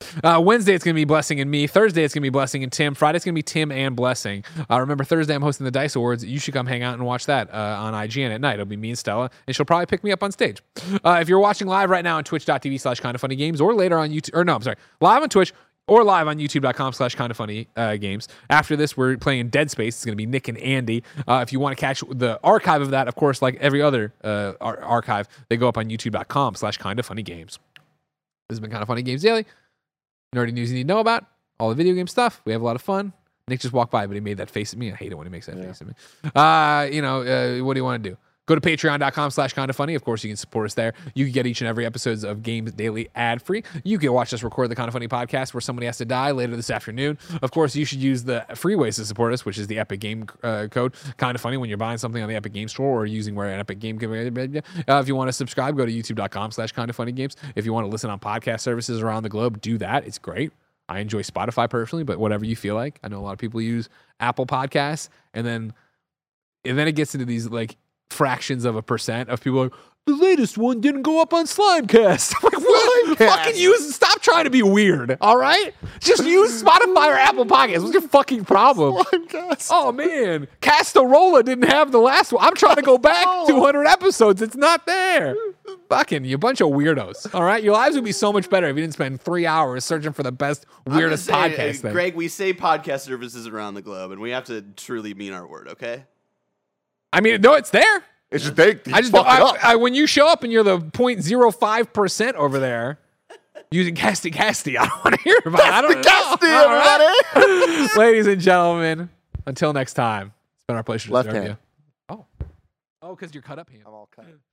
Speaker 1: Uh, Wednesday, it's going to be Blessing and me. Thursday, it's going to be Blessing and Tim. Friday, it's going to be Tim and Blessing. Uh, remember, Thursday, I'm hosting the Dice Awards. You should come hang out and watch that uh, on I G N at night. It'll be me and Stella, and she'll probably pick me up on stage. Uh, if you're watching live right now on twitch.tv slash kind of funny games, or later on YouTube, or no, I'm sorry, live on Twitch, or live on youtube.com slash kind of funny uh, games. After this, we're playing Dead Space. It's going to be Nick and Andy. Uh, if you want to catch the archive of that, of course, like every other uh, ar- archive, they go up on youtube.com slash kind of funny games. This has been Kind of Funny Games Daily. Nerdy news you need to know about. All the video game stuff. We have a lot of fun. Nick just walked by, but he made that face at me. I hate it when he makes that yeah. face at me. Uh, you know, uh, what do you want to do? Go to patreon.com slash kind of funny. Of course, you can support us there. You can get each and every episodes of Games Daily ad-free. You can watch us record the Kind of Funny podcast where somebody has to die later this afternoon. Of course, you should use the free ways to support us, which is the Epic Game uh, code. Kind of Funny when you're buying something on the Epic Game Store or using where an Epic Game. Uh, if you want to subscribe, go to youtube.com slash kind of funny games. If you want to listen on podcast services around the globe, do that. It's great. I enjoy Spotify personally, but whatever you feel like. I know a lot of people use Apple Podcasts, and then and then it gets into these like fractions of a percent of people are like, the latest one didn't go up on Slimecast. I'm like, what? Fucking use, stop trying to be weird, all right? Just use Spotify or Apple Podcasts. What's your fucking problem?
Speaker 2: Slimecast.
Speaker 1: Oh, man. Castarola didn't have the last one. I'm trying to go back oh. two hundred episodes. It's not there. Fucking, you bunch of weirdos, all right? Your lives would be so much better if you didn't spend three hours searching for the best, weirdest
Speaker 3: saying,
Speaker 1: podcast
Speaker 3: uh,
Speaker 1: thing.
Speaker 3: Greg, we say podcast services around the globe, and we have to truly mean our word, okay?
Speaker 1: I mean, no, it's there.
Speaker 2: It's just they,
Speaker 1: I just don't, I, I, when you show up and you're the zero point zero five percent over there using Casty Casty, I don't want to hear about it. I don't
Speaker 2: Casty,
Speaker 1: know. Right. Ladies and gentlemen, until next time, it's been our pleasure to
Speaker 2: Left
Speaker 1: serve
Speaker 2: hand.
Speaker 1: you. Oh, oh, because you're cut up hand.
Speaker 2: I'm all cut.